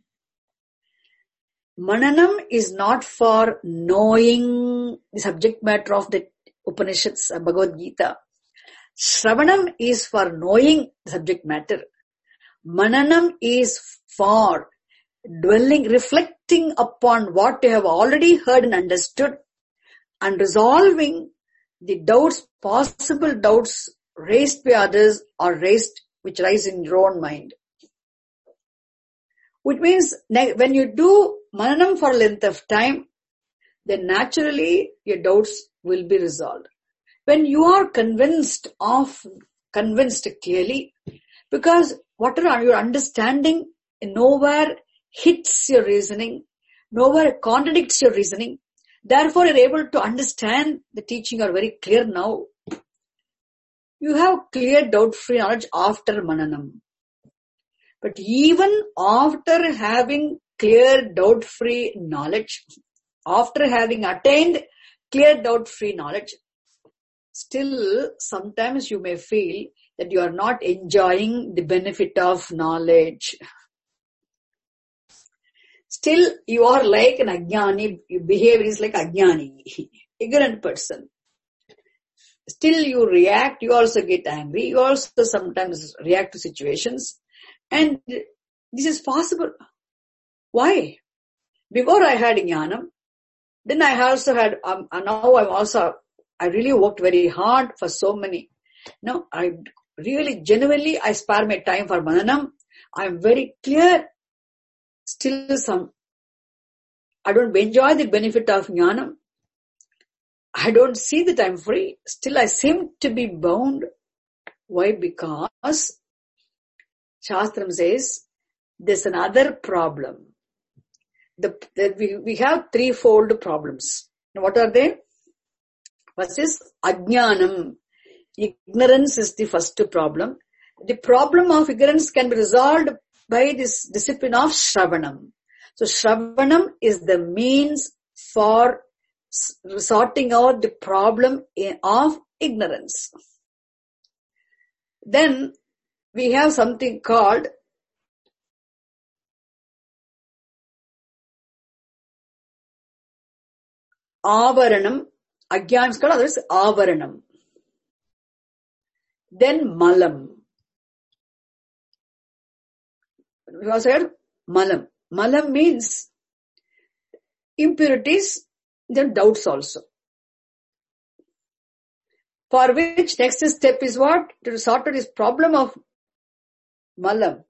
Mananam is not for knowing the subject matter of the Upanishads, Bhagavad Gita. Shravanam is for knowing the subject matter. Mananam is for dwelling, reflecting upon what you have already heard and understood and resolving the doubts, possible doubts raised by others or which rise in your own mind. Which means when you do Mananam for a length of time, then naturally your doubts will be resolved. When you are convinced clearly, because whatever your understanding nowhere hits your reasoning, nowhere contradicts your reasoning, therefore you're able to understand the teaching are very clear now. You have clear doubt-free knowledge after Mananam. But even after having clear doubt-free knowledge, after having attained clear doubt-free knowledge, still sometimes you may feel that you are not enjoying the benefit of knowledge. Still you are like an ajnani, your behavior is like ajnani, ignorant person. Still you react, you also get angry, you also sometimes react to situations. And this is possible. Why? Before I had jnanam, then I also had, now I really worked very hard for so many. I really, genuinely, I spare my time for Mananam. I am very clear. Still I don't enjoy the benefit of jnanam. I don't see that I'm free. Still I seem to be bound. Why? Because Shastram says there's another problem. We have threefold problems. Now, what are they? First is ajnanam. Ignorance is the first problem. The problem of ignorance can be resolved by this discipline of Shravanam. So Shravanam is the means for sorting out the problem of ignorance. Then we have something called avaranam. Ajnana is called, other is avaranam. Then malam. We also heard malam. Malam means impurities, then doubts also. For which next step is what? To sort out this problem of malam.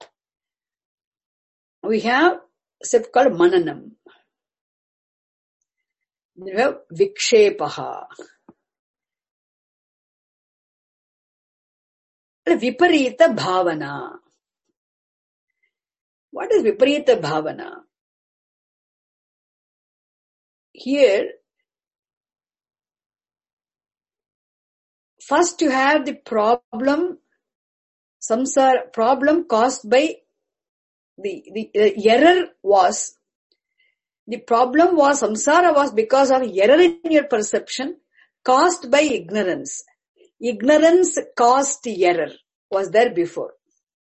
We have a step called mananam. We have vikshepaha. Viparita bhavana. What is viparita bhavana? Here, first you have the problem, samsara problem caused by the error was, the problem was, samsara was because of error in your perception caused by ignorance. Ignorance caused error was there before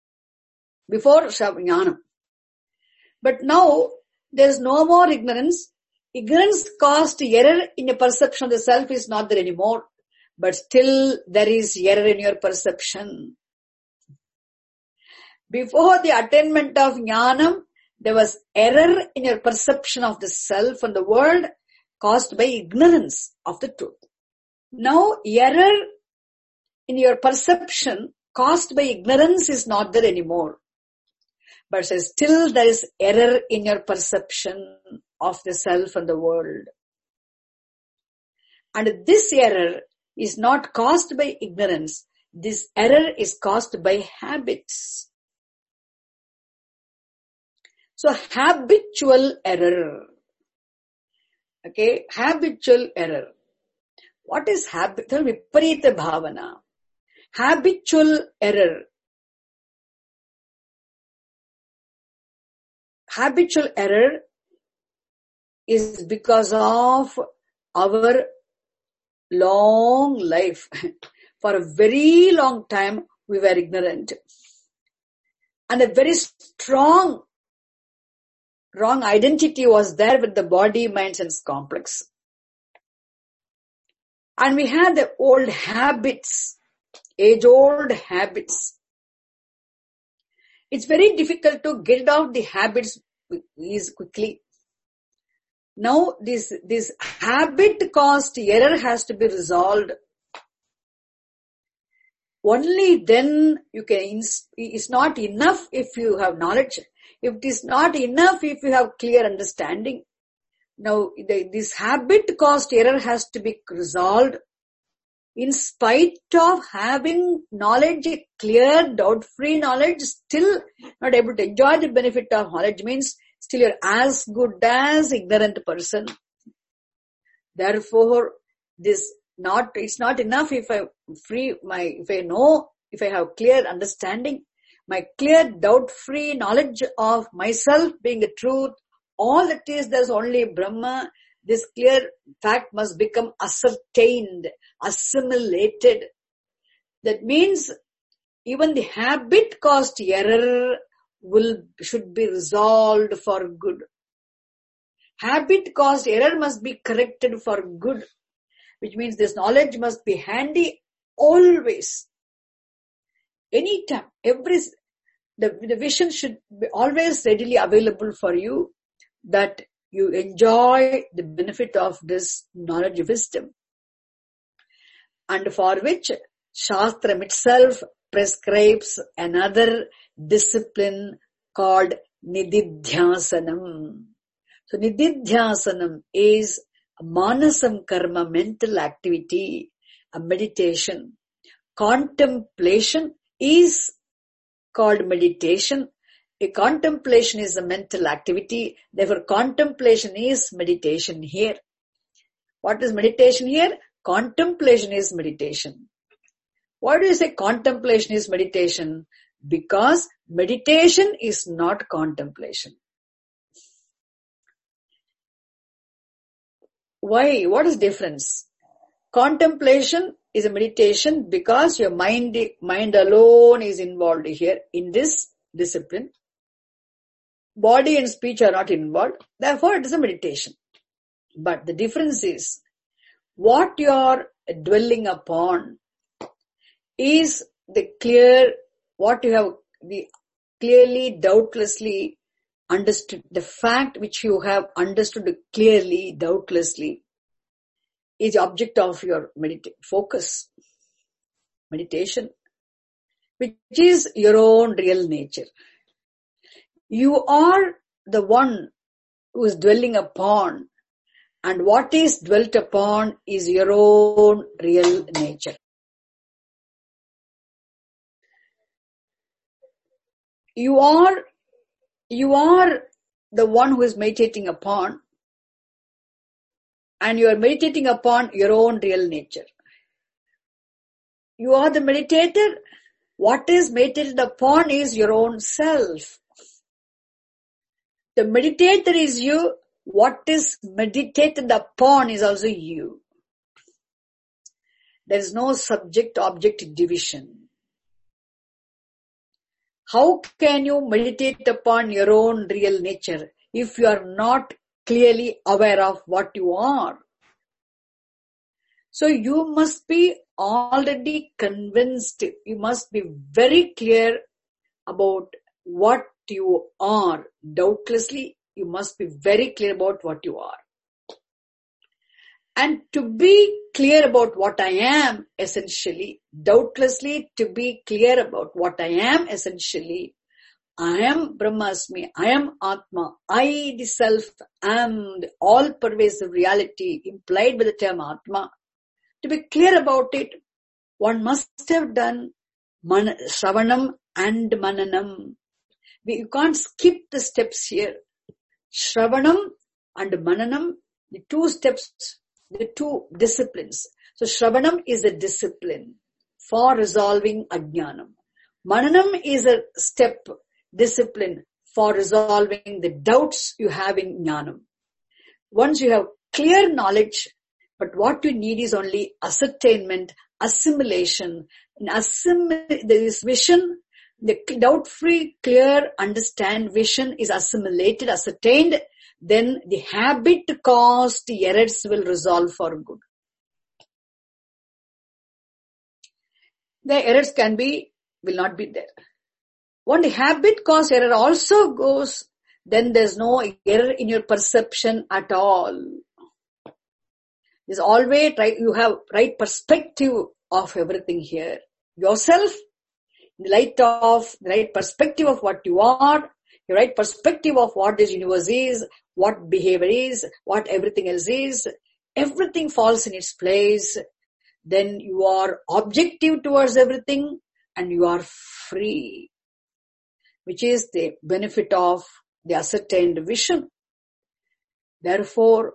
jnanam. But now there is no more ignorance. Ignorance caused error in your perception of the self is not there anymore. But still there is error in your perception. Before the attainment of jnanam, there was error in your perception of the self and the world caused by ignorance of the truth. Now error in your perception caused by ignorance is not there anymore. But still there is error in your perception of the self and the world. And this error is not caused by ignorance. This error is caused by habits. So habitual error. Okay, habitual error. What is habitual? Viparita bhavana. Habitual error. Habitual error is because of our long life. For a very long time, we were ignorant. And a very strong wrong identity was there with the body, mind, sense complex. And we had the old habits, age-old habits. It's very difficult to get out the habits quickly. Now, this habit caused error has to be resolved. Only then you can, it's not enough if you have knowledge. If it is not enough if you have clear understanding. Now, this habit caused error has to be resolved. In spite of having knowledge, clear, doubt-free knowledge, still not able to enjoy the benefit of knowledge means still you're as good as ignorant person. Therefore, it's not enough if I have clear understanding, my clear doubt-free knowledge of myself being the truth, all that is, there's only Brahma. This clear fact must become ascertained, assimilated. That means even the habit caused error should be resolved for good. Habit caused error must be corrected for good, which means this knowledge must be handy always. Anytime, the vision should be always readily available for you, that you enjoy the benefit of this knowledge wisdom. And for which Shastram itself prescribes another discipline called Nididhyasanam. So Nididhyasanam is a manasam karma, mental activity, a meditation. Contemplation is called meditation. A contemplation is a mental activity. Therefore, contemplation is meditation here. What is meditation here? Contemplation is meditation. Why do you say contemplation is meditation? Because meditation is not contemplation. Why? What is the difference? Contemplation is a meditation because your mind alone is involved here in this discipline. Body and speech are not involved. Therefore, it is a meditation. But the difference is what you are dwelling upon is the clear, what you have the clearly, doubtlessly understood, the fact which you have understood clearly, doubtlessly, is the object of your focus, meditation, which is your own real nature. You are the one who is dwelling upon, and what is dwelt upon is your own real nature. You are the one who is meditating upon, and you are meditating upon your own real nature. You are the meditator. What is meditated upon is your own self. The meditator is you. What is meditated upon is also you. There is no subject-object division. How can you meditate upon your own real nature if you are not clearly aware of what you are? So you must be already convinced, you must be very clear about what you are. Doubtlessly, you must be very clear about what you are. And to be clear about what I am, essentially, doubtlessly to be clear about what I am, essentially, I am Brahmasmi, I am Atma, I the self am the all-pervasive reality implied by the term Atma. To be clear about it, one must have done Shravanam and Mananam. You can't skip the steps here. Shravanam and Mananam, the two steps, the two disciplines. So Shravanam is a discipline for resolving Ajnanam. Mananam is a step, discipline for resolving the doubts you have in Jnanam. Once you have clear knowledge, but what you need is only ascertainment, assimilation. This vision, the doubt-free, clear, understand vision is assimilated, ascertained, then the habit-caused errors will resolve for good. The errors will not be there. When the habit-caused error also goes, then there's no error in your perception at all. There's always you have right perspective of everything here. Yourself, in the light of the right perspective of what you are, your right perspective of what this universe is, what behavior is, what everything else is, everything falls in its place. Then you are objective towards everything and you are free, which is the benefit of the ascertained vision. Therefore,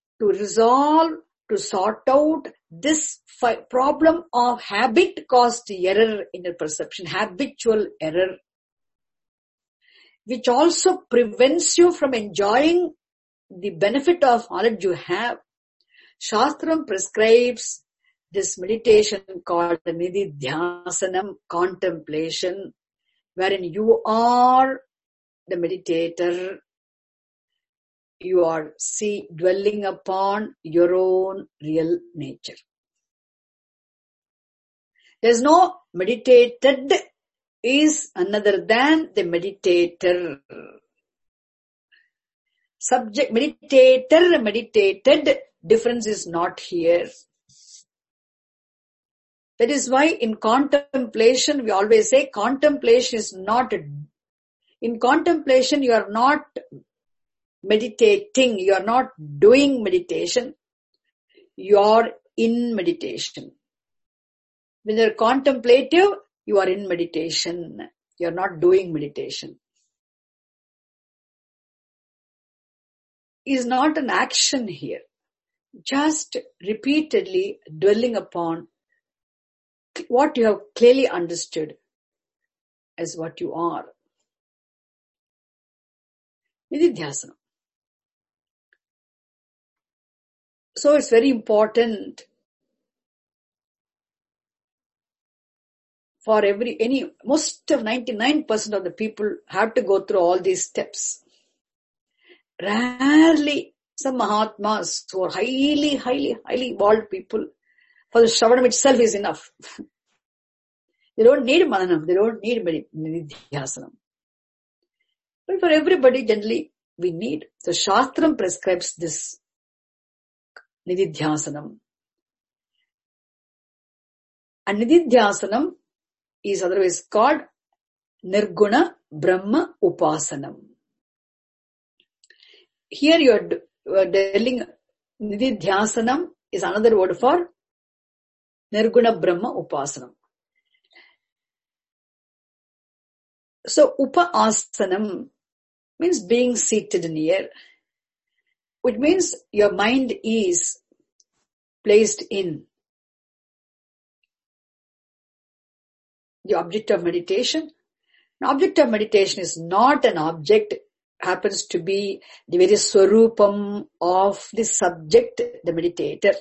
to sort out this problem of habit-caused error in your perception, habitual error, which also prevents you from enjoying the benefit of knowledge you have, Shastram prescribes this meditation called Nididhyasanam, contemplation, wherein you are the meditator. You are dwelling upon your own real nature. There's no meditated is another than the meditator. Subject, meditator, meditated, difference is not here. That is why in contemplation, we always say contemplation is not, in contemplation you are not meditating, you are not doing meditation, you are in meditation. When you are contemplative, you are in meditation, you are not doing meditation. Is not an action here, just repeatedly dwelling upon what you have clearly understood as what you are. Nididhyasana. So it's very important for most of 99% of the people have to go through all these steps. Rarely some Mahatmas who are highly, highly, highly evolved people. For the Shravanam itself is enough. They don't need Mananam. They don't need Nididhyasanam. But for everybody, generally, we need. So Shastram prescribes this Nididhyasanam. And Nididhyasanam is otherwise called Nirguna Brahma Upasanam. Here you are telling Nididhyasanam is another word for Nirguna Brahma Upasanam. So Upasanam means being seated near, which means your mind is placed in the object of meditation. An object of meditation is not an object, happens to be the very swarupam of the subject, the meditator.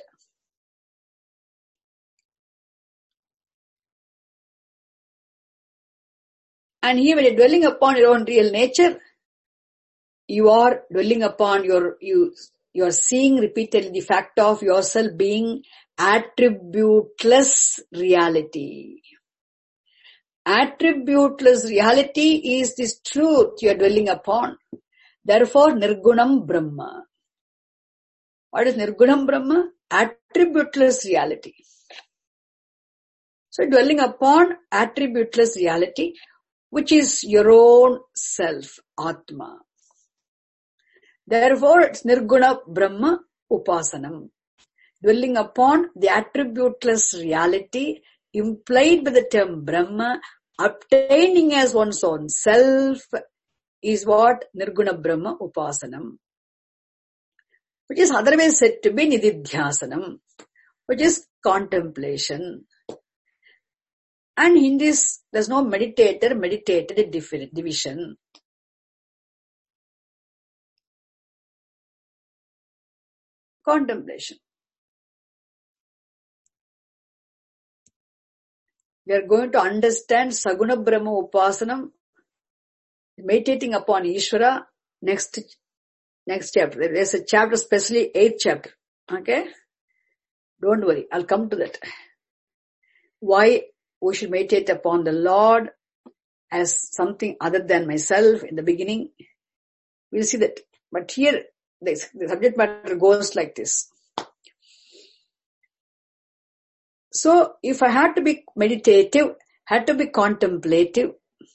And here when you're dwelling upon your own real nature, you are dwelling upon you are seeing repeatedly the fact of yourself being attributeless reality. Attributeless reality is this truth you are dwelling upon. Therefore, Nirgunam Brahma. What is Nirgunam Brahma? Attributeless reality. So, dwelling upon attributeless reality, which is your own self, Atma. Therefore, it's Nirguna Brahma Upasanam. Dwelling upon the attributeless reality implied by the term Brahma, obtaining as one's own self, is what Nirguna Brahma Upasanam, which is otherwise said to be Nididhyasanam, which is contemplation. And in this, there's no meditated division. Contemplation. We are going to understand Saguna Brahma Upasanam, meditating upon Ishvara, next chapter. There's a chapter, especially 8th chapter. Okay? Don't worry, I'll come to that. Why we should meditate upon the Lord as something other than myself in the beginning. We'll see that. But here, the subject matter goes like this. So, if I had to be meditative, had to be contemplative,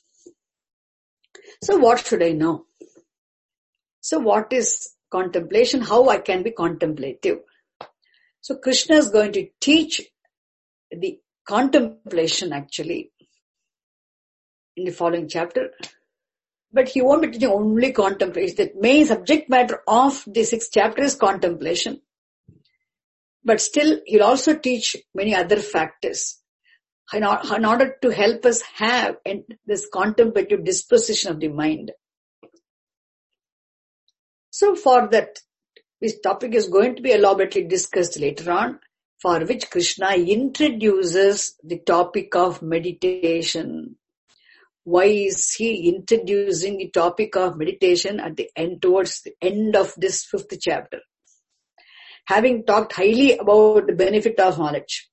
so what should I know? So, what is contemplation? How I can be contemplative? So, Krishna is going to teach the contemplation actually in the following chapter. But he won't be teaching only contemplation. The main subject matter of the 6th chapter is contemplation. But still, he'll also teach many other factors in order to help us have this contemplative disposition of the mind. So for that, this topic is going to be elaborately discussed later on, for which Krishna introduces the topic of meditation. Why is he introducing the topic of meditation at the end, towards the end of this 5th chapter? Having talked highly about the benefit of knowledge.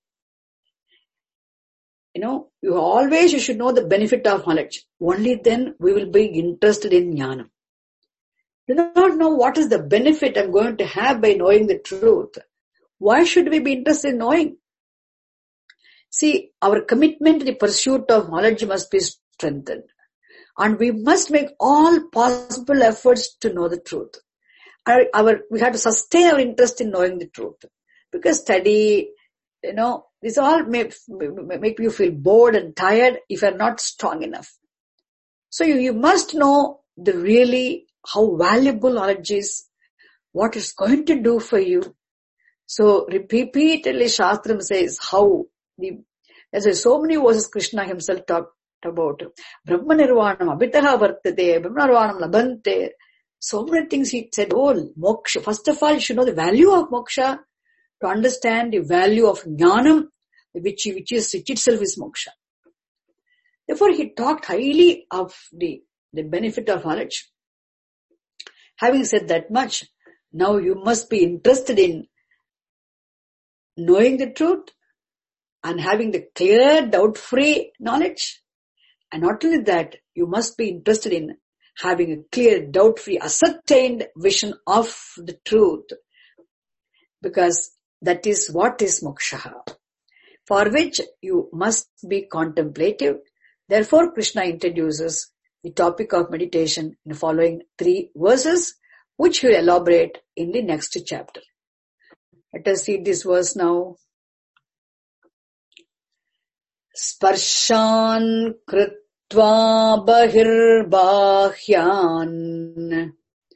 You should know the benefit of knowledge. Only then we will be interested in jnana. Do not know what is the benefit I'm going to have by knowing the truth. Why should we be interested in knowing? See, our commitment to the pursuit of knowledge must be strengthened. And we must make all possible efforts to know the truth. We have to sustain our interest in knowing the truth. Because study, this all may make you feel bored and tired if you are not strong enough. So you must know how valuable knowledge is, what it's going to do for you. So repeatedly Shastram says there's so many verses Krishna himself talked about. Brahma Nirvanam, Abhitaha Vartate, Brahma Nirvanam Labhante. So many things he said. Moksha. First of all, you should know the value of moksha to understand the value of jnanam, which itself is moksha. Therefore, he talked highly of the benefit of knowledge. Having said that much, Now you must be interested in knowing the truth and having the clear, doubt-free knowledge. And not only that, you must be interested in having a clear, doubt-free, ascertained vision of the truth, because that is what is moksha, for which you must be contemplative. Therefore, Krishna introduces the topic of meditation in the following 3 verses, which he will elaborate in the next chapter. Let us see this verse now. Sparshan kritva bahirbahyan.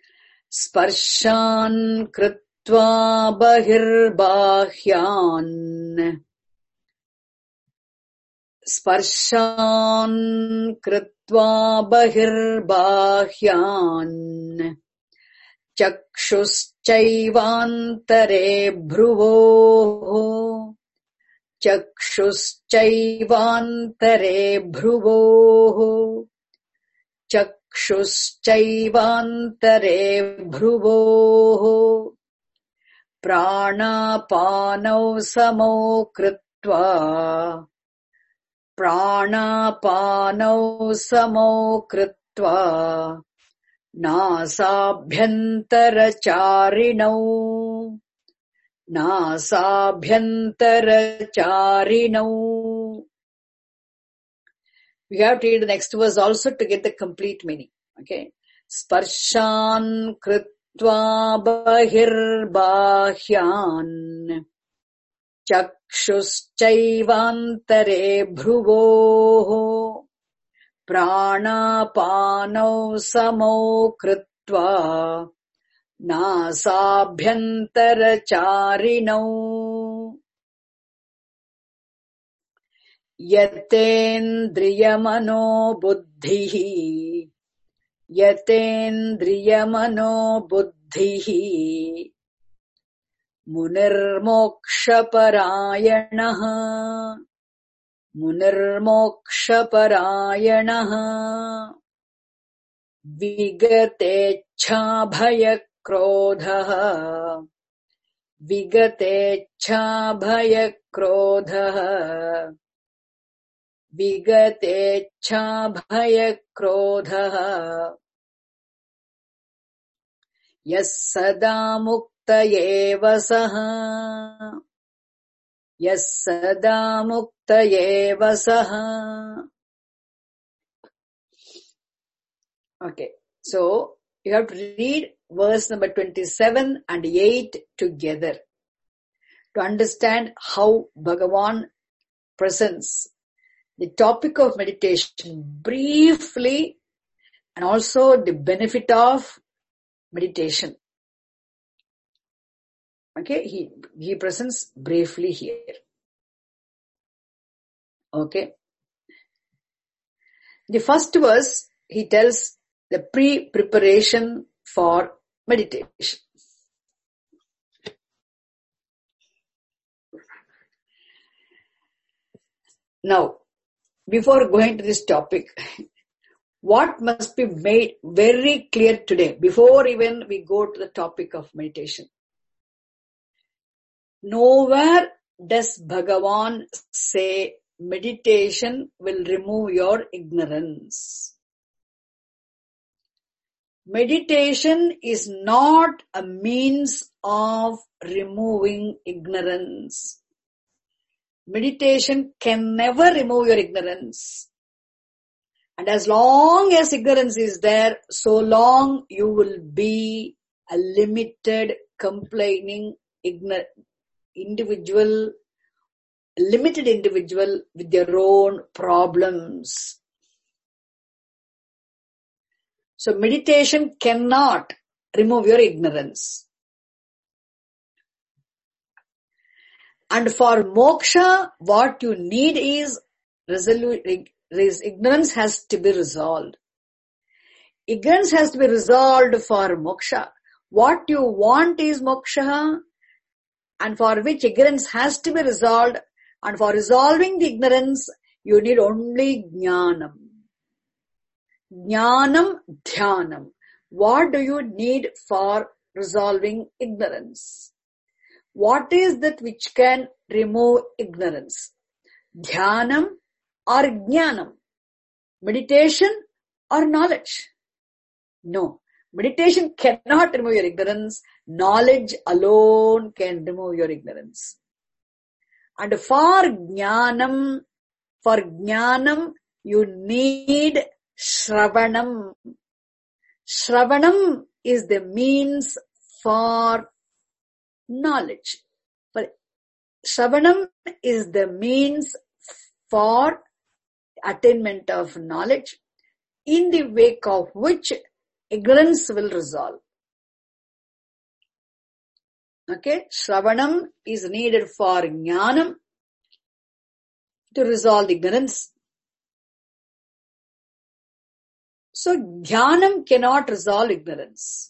Sparshan kritva bahirbahyan. Sparshan kritva bahirbahyan. Chakshuschayvantare bhruvoh. Chakshuschayvantare bhruvoh. Chakshuschayvantare bhruvoh. Pranapanau samo kritva. Pranapanau samo kritva. Nasabhyantaracharinav. Nasabhyantaracharinav. We have to read the next verse also to get the complete meaning. Okay. Sparshan kritva bahirbahyan. Chakshuschayvantare bhruvoh. Pranapanau samo kritva. Nasabhyantaracharinav. Yatendriyamano buddhihi. Yatendriyamano buddhihi. Munirmokshaparayanah. Munirmokshaparayanah. Vigatechhabhayakrodhah. Vigatechhabhayakrodhah. Vigatechhabhayakrodhah. Yassada muktayeva saha. Yassada muktayeva saha. Okay, so you have to read verse number 27 and 8 together to understand how Bhagavan presents the topic of meditation briefly and also the benefit of meditation. Okay, he presents briefly here. Okay. The first verse, he tells the pre-preparation for meditation. Now, before going to this topic, what must be made very clear today, before even we go to the topic of meditation? Nowhere does Bhagavan say meditation will remove your ignorance. Meditation is not a means of removing ignorance. Meditation can never remove your ignorance. And as long as ignorance is there, so long you will be a limited, complaining, limited individual with their own problems. So meditation cannot remove your ignorance. And for moksha, what you need is ignorance has to be resolved. Ignorance has to be resolved for moksha. What you want is moksha, and for which ignorance has to be resolved, and for resolving the ignorance, you need only jnanam. Jnanam, dhyanam. What do you need for resolving ignorance. What is that which can remove ignorance? Dhyanam or jnanam? Meditation or knowledge? No. Meditation cannot remove your ignorance. Knowledge alone can remove your ignorance. And for jnanam, you need Shravanam. Shravanam is the means for knowledge. Shravanam is the means for attainment of knowledge, in the wake of which ignorance will resolve. Okay, Shravanam is needed for Jnanam to resolve ignorance. So, Dhyanam cannot resolve ignorance.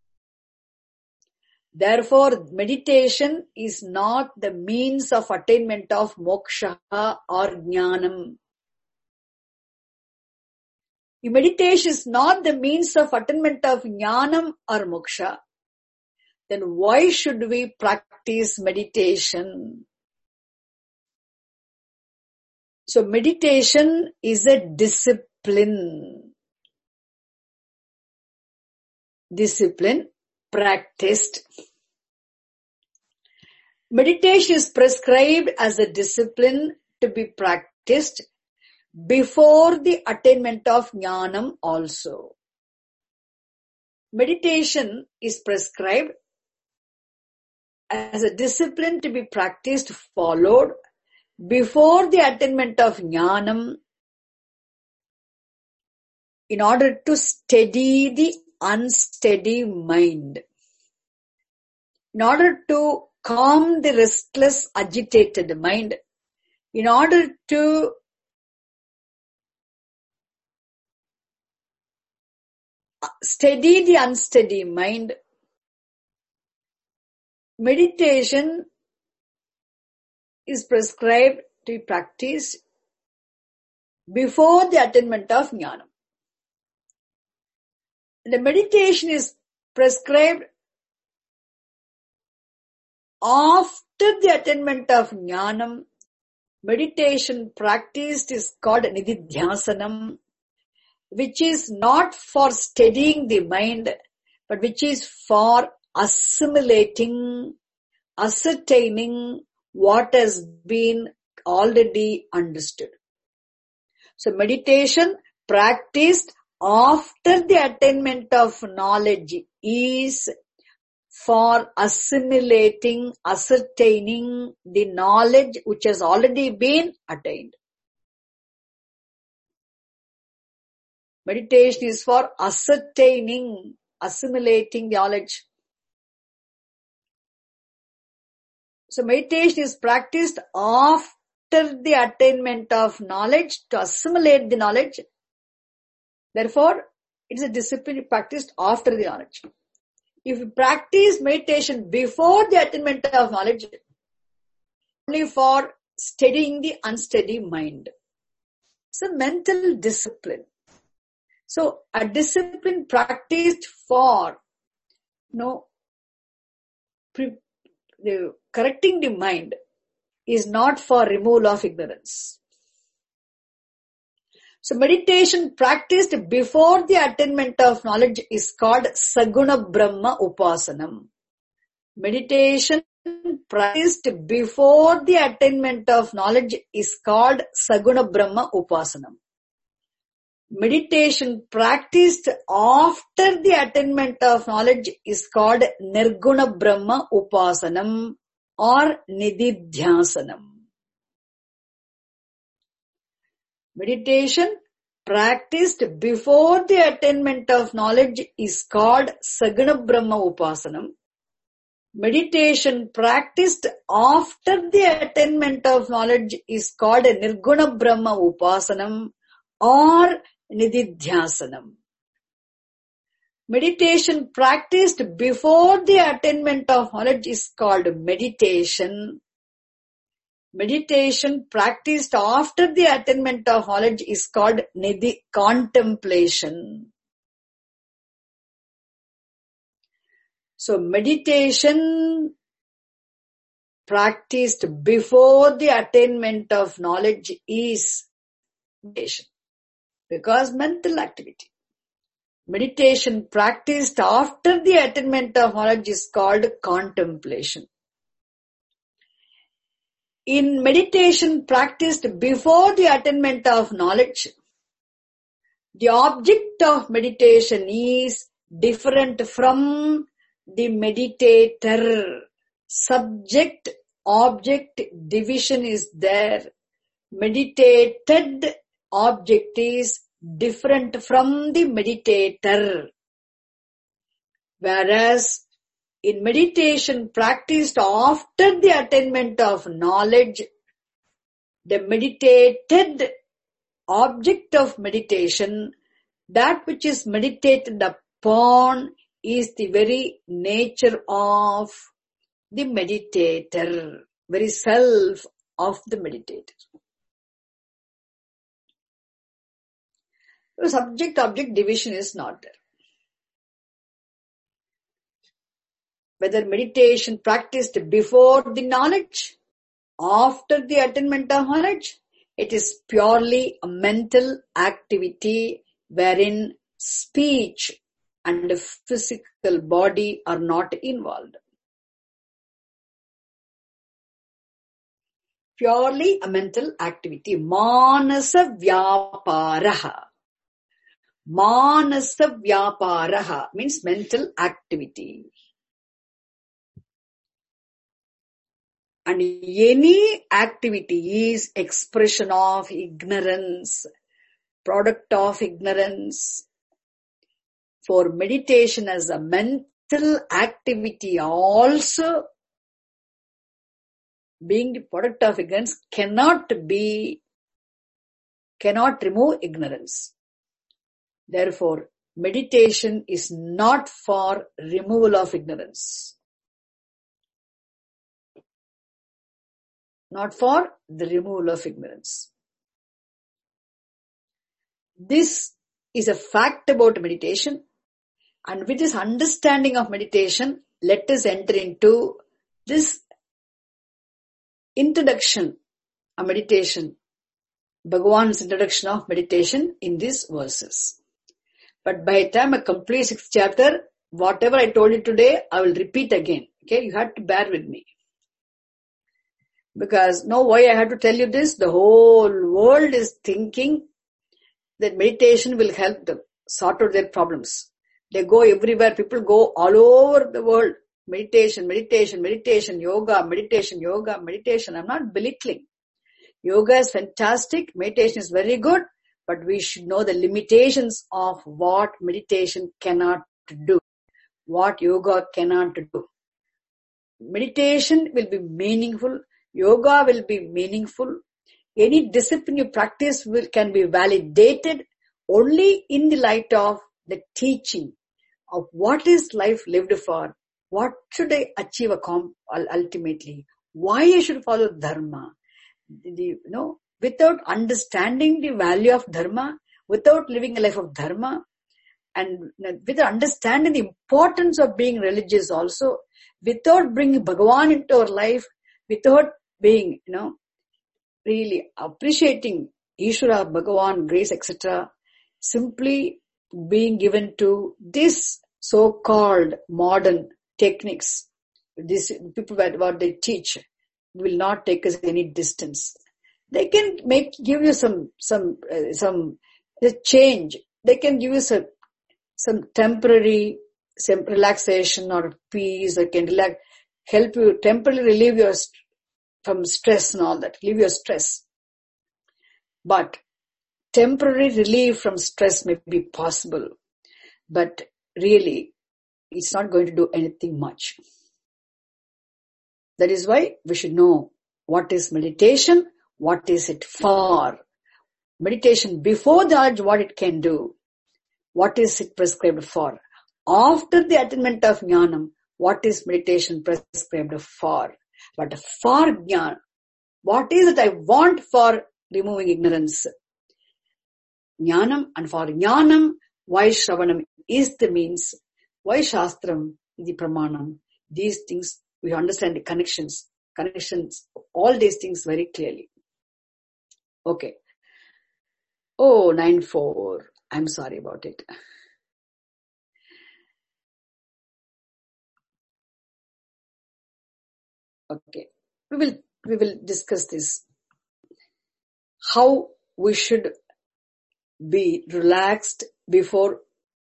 Therefore, meditation is not the means of attainment of moksha or Jnanam. If meditation is not the means of attainment of Jnanam or moksha, then why should we practice meditation? So meditation is a discipline. Discipline practiced. Meditation is prescribed as a discipline to be practiced before the attainment of Jnanam also. Meditation is prescribed as a discipline to be practiced, followed before the attainment of Jnanam, in order to steady the unsteady mind, in order to calm the restless, agitated mind, in order to steady the unsteady mind. Meditation is prescribed to be practiced before the attainment of Jnanam. The meditation is prescribed after the attainment of Jnanam. Meditation practiced is called Nididhyasanam, which is not for steadying the mind, but which is for assimilating, ascertaining what has been already understood. So meditation practiced after the attainment of knowledge is for assimilating, ascertaining the knowledge which has already been attained. Meditation is for ascertaining, assimilating the knowledge. So meditation is practiced after the attainment of knowledge to assimilate the knowledge. Therefore, it is a discipline practiced after the knowledge. If you practice meditation before the attainment of knowledge, only for steadying the unsteady mind. It's a mental discipline. So, a discipline practiced for, correcting the mind is not for removal of ignorance. So, meditation practiced before the attainment of knowledge is called Saguna Brahma Upasanam. Meditation practiced before the attainment of knowledge is called Saguna Brahma Upasanam. Meditation practiced after the attainment of knowledge is called Nirguna Brahma Upasanam or Nididhyasanam. Meditation practiced before the attainment of knowledge is called Saguna Brahma Upasanam. Meditation practiced after the attainment of knowledge is called Nirguna Brahma Upasanam or Nididhyasanam. Meditation practiced before the attainment of knowledge is called meditation. Meditation practiced after the attainment of knowledge is called contemplation. So meditation practiced before the attainment of knowledge is meditation, because mental activity. Meditation practiced after the attainment of knowledge is called contemplation. In meditation practiced before the attainment of knowledge, the object of meditation is different from the meditator. Subject-object division is there. Meditated object is different from the meditator. Whereas in meditation practiced after the attainment of knowledge, the meditated object of meditation, that which is meditated upon, is the very nature of the meditator, very self of the meditator. The subject-object division is not there. Whether meditation practiced before the knowledge, after the attainment of knowledge, it is purely a mental activity wherein speech and physical body are not involved. Purely a mental activity. Manasa vyaparaha. Manasa vyaparaha means mental activity. And any activity is expression of ignorance, product of ignorance. For meditation as a mental activity also, being the product of ignorance cannot remove ignorance. Therefore, meditation is not for removal of ignorance. Not for the removal of ignorance. This is a fact about meditation, and with this understanding of meditation, let us enter into this introduction of meditation, Bhagavan's introduction of meditation in these verses. But by the time I complete 6th chapter, whatever I told you today, I will repeat again. Okay, you have to bear with me. Because know why I have to tell you this? The whole world is thinking that meditation will help them sort out their problems. They go everywhere. People go all over the world. Meditation, meditation, meditation, yoga, meditation, yoga, meditation. I'm not belittling. Yoga is fantastic. Meditation is very good. But we should know the limitations of what meditation cannot do. What yoga cannot do. Meditation will be meaningful. Yoga will be meaningful. Any discipline you practice can be validated only in the light of the teaching of what is life lived for, what should I achieve ultimately, why I should follow dharma. Without understanding the value of dharma, without living a life of dharma, and without understanding the importance of being religious also, without bringing Bhagavan into our life, without being, really appreciating Ishvara, Bhagavan, grace, etc., simply being given to this so-called modern techniques, these people what they teach will not take us any distance. They can give you some change. They can give you some temporary relaxation or peace. They can help you temporarily relieve from stress and all that. Relieve your stress. But temporary relief from stress may be possible. But really, it's not going to do anything much. That is why we should know what is meditation, what is it for. Meditation before the knowledge, what it can do. What is it prescribed for? After the attainment of jnanam, what is meditation prescribed for? But for jnana, what is it I want for removing ignorance? Jnanam, and for jnanam, why Shravanam is the means, why Shastram the pramanam, these things, we understand the connections, all these things very clearly. Okay. Oh, 9-4. I'm sorry about it. Okay. We will discuss this. How we should be relaxed before,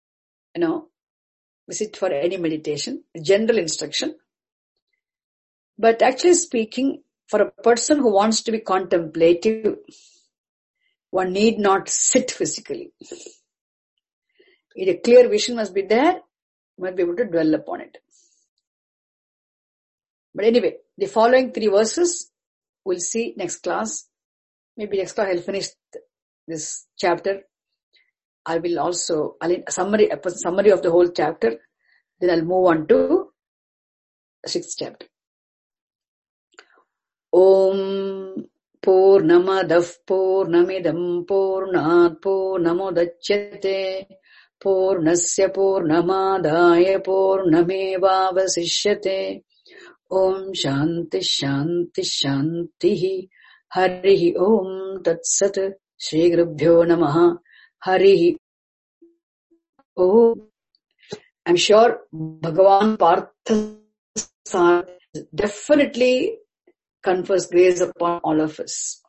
visit for any meditation, general instruction. But actually speaking, for a person who wants to be contemplative, one need not sit physically. A clear vision must be there, must be able to dwell upon it. But anyway, the following 3 verses we'll see next class. Maybe next class I'll finish this chapter. I'll summary of the whole chapter. Then I'll move on to the 6th chapter. Om Purnamadah Purnamidam Purnat Purnamudachyate Purnasya Purnamadaya Purnamevavasishyate. Om Shanti Shanti Shanti. Harihi Om Tat Sat. Shri Gurubhyo Namaha. Harihi Om. I'm sure Bhagavan Parthasarathi definitely confers grace upon all of us.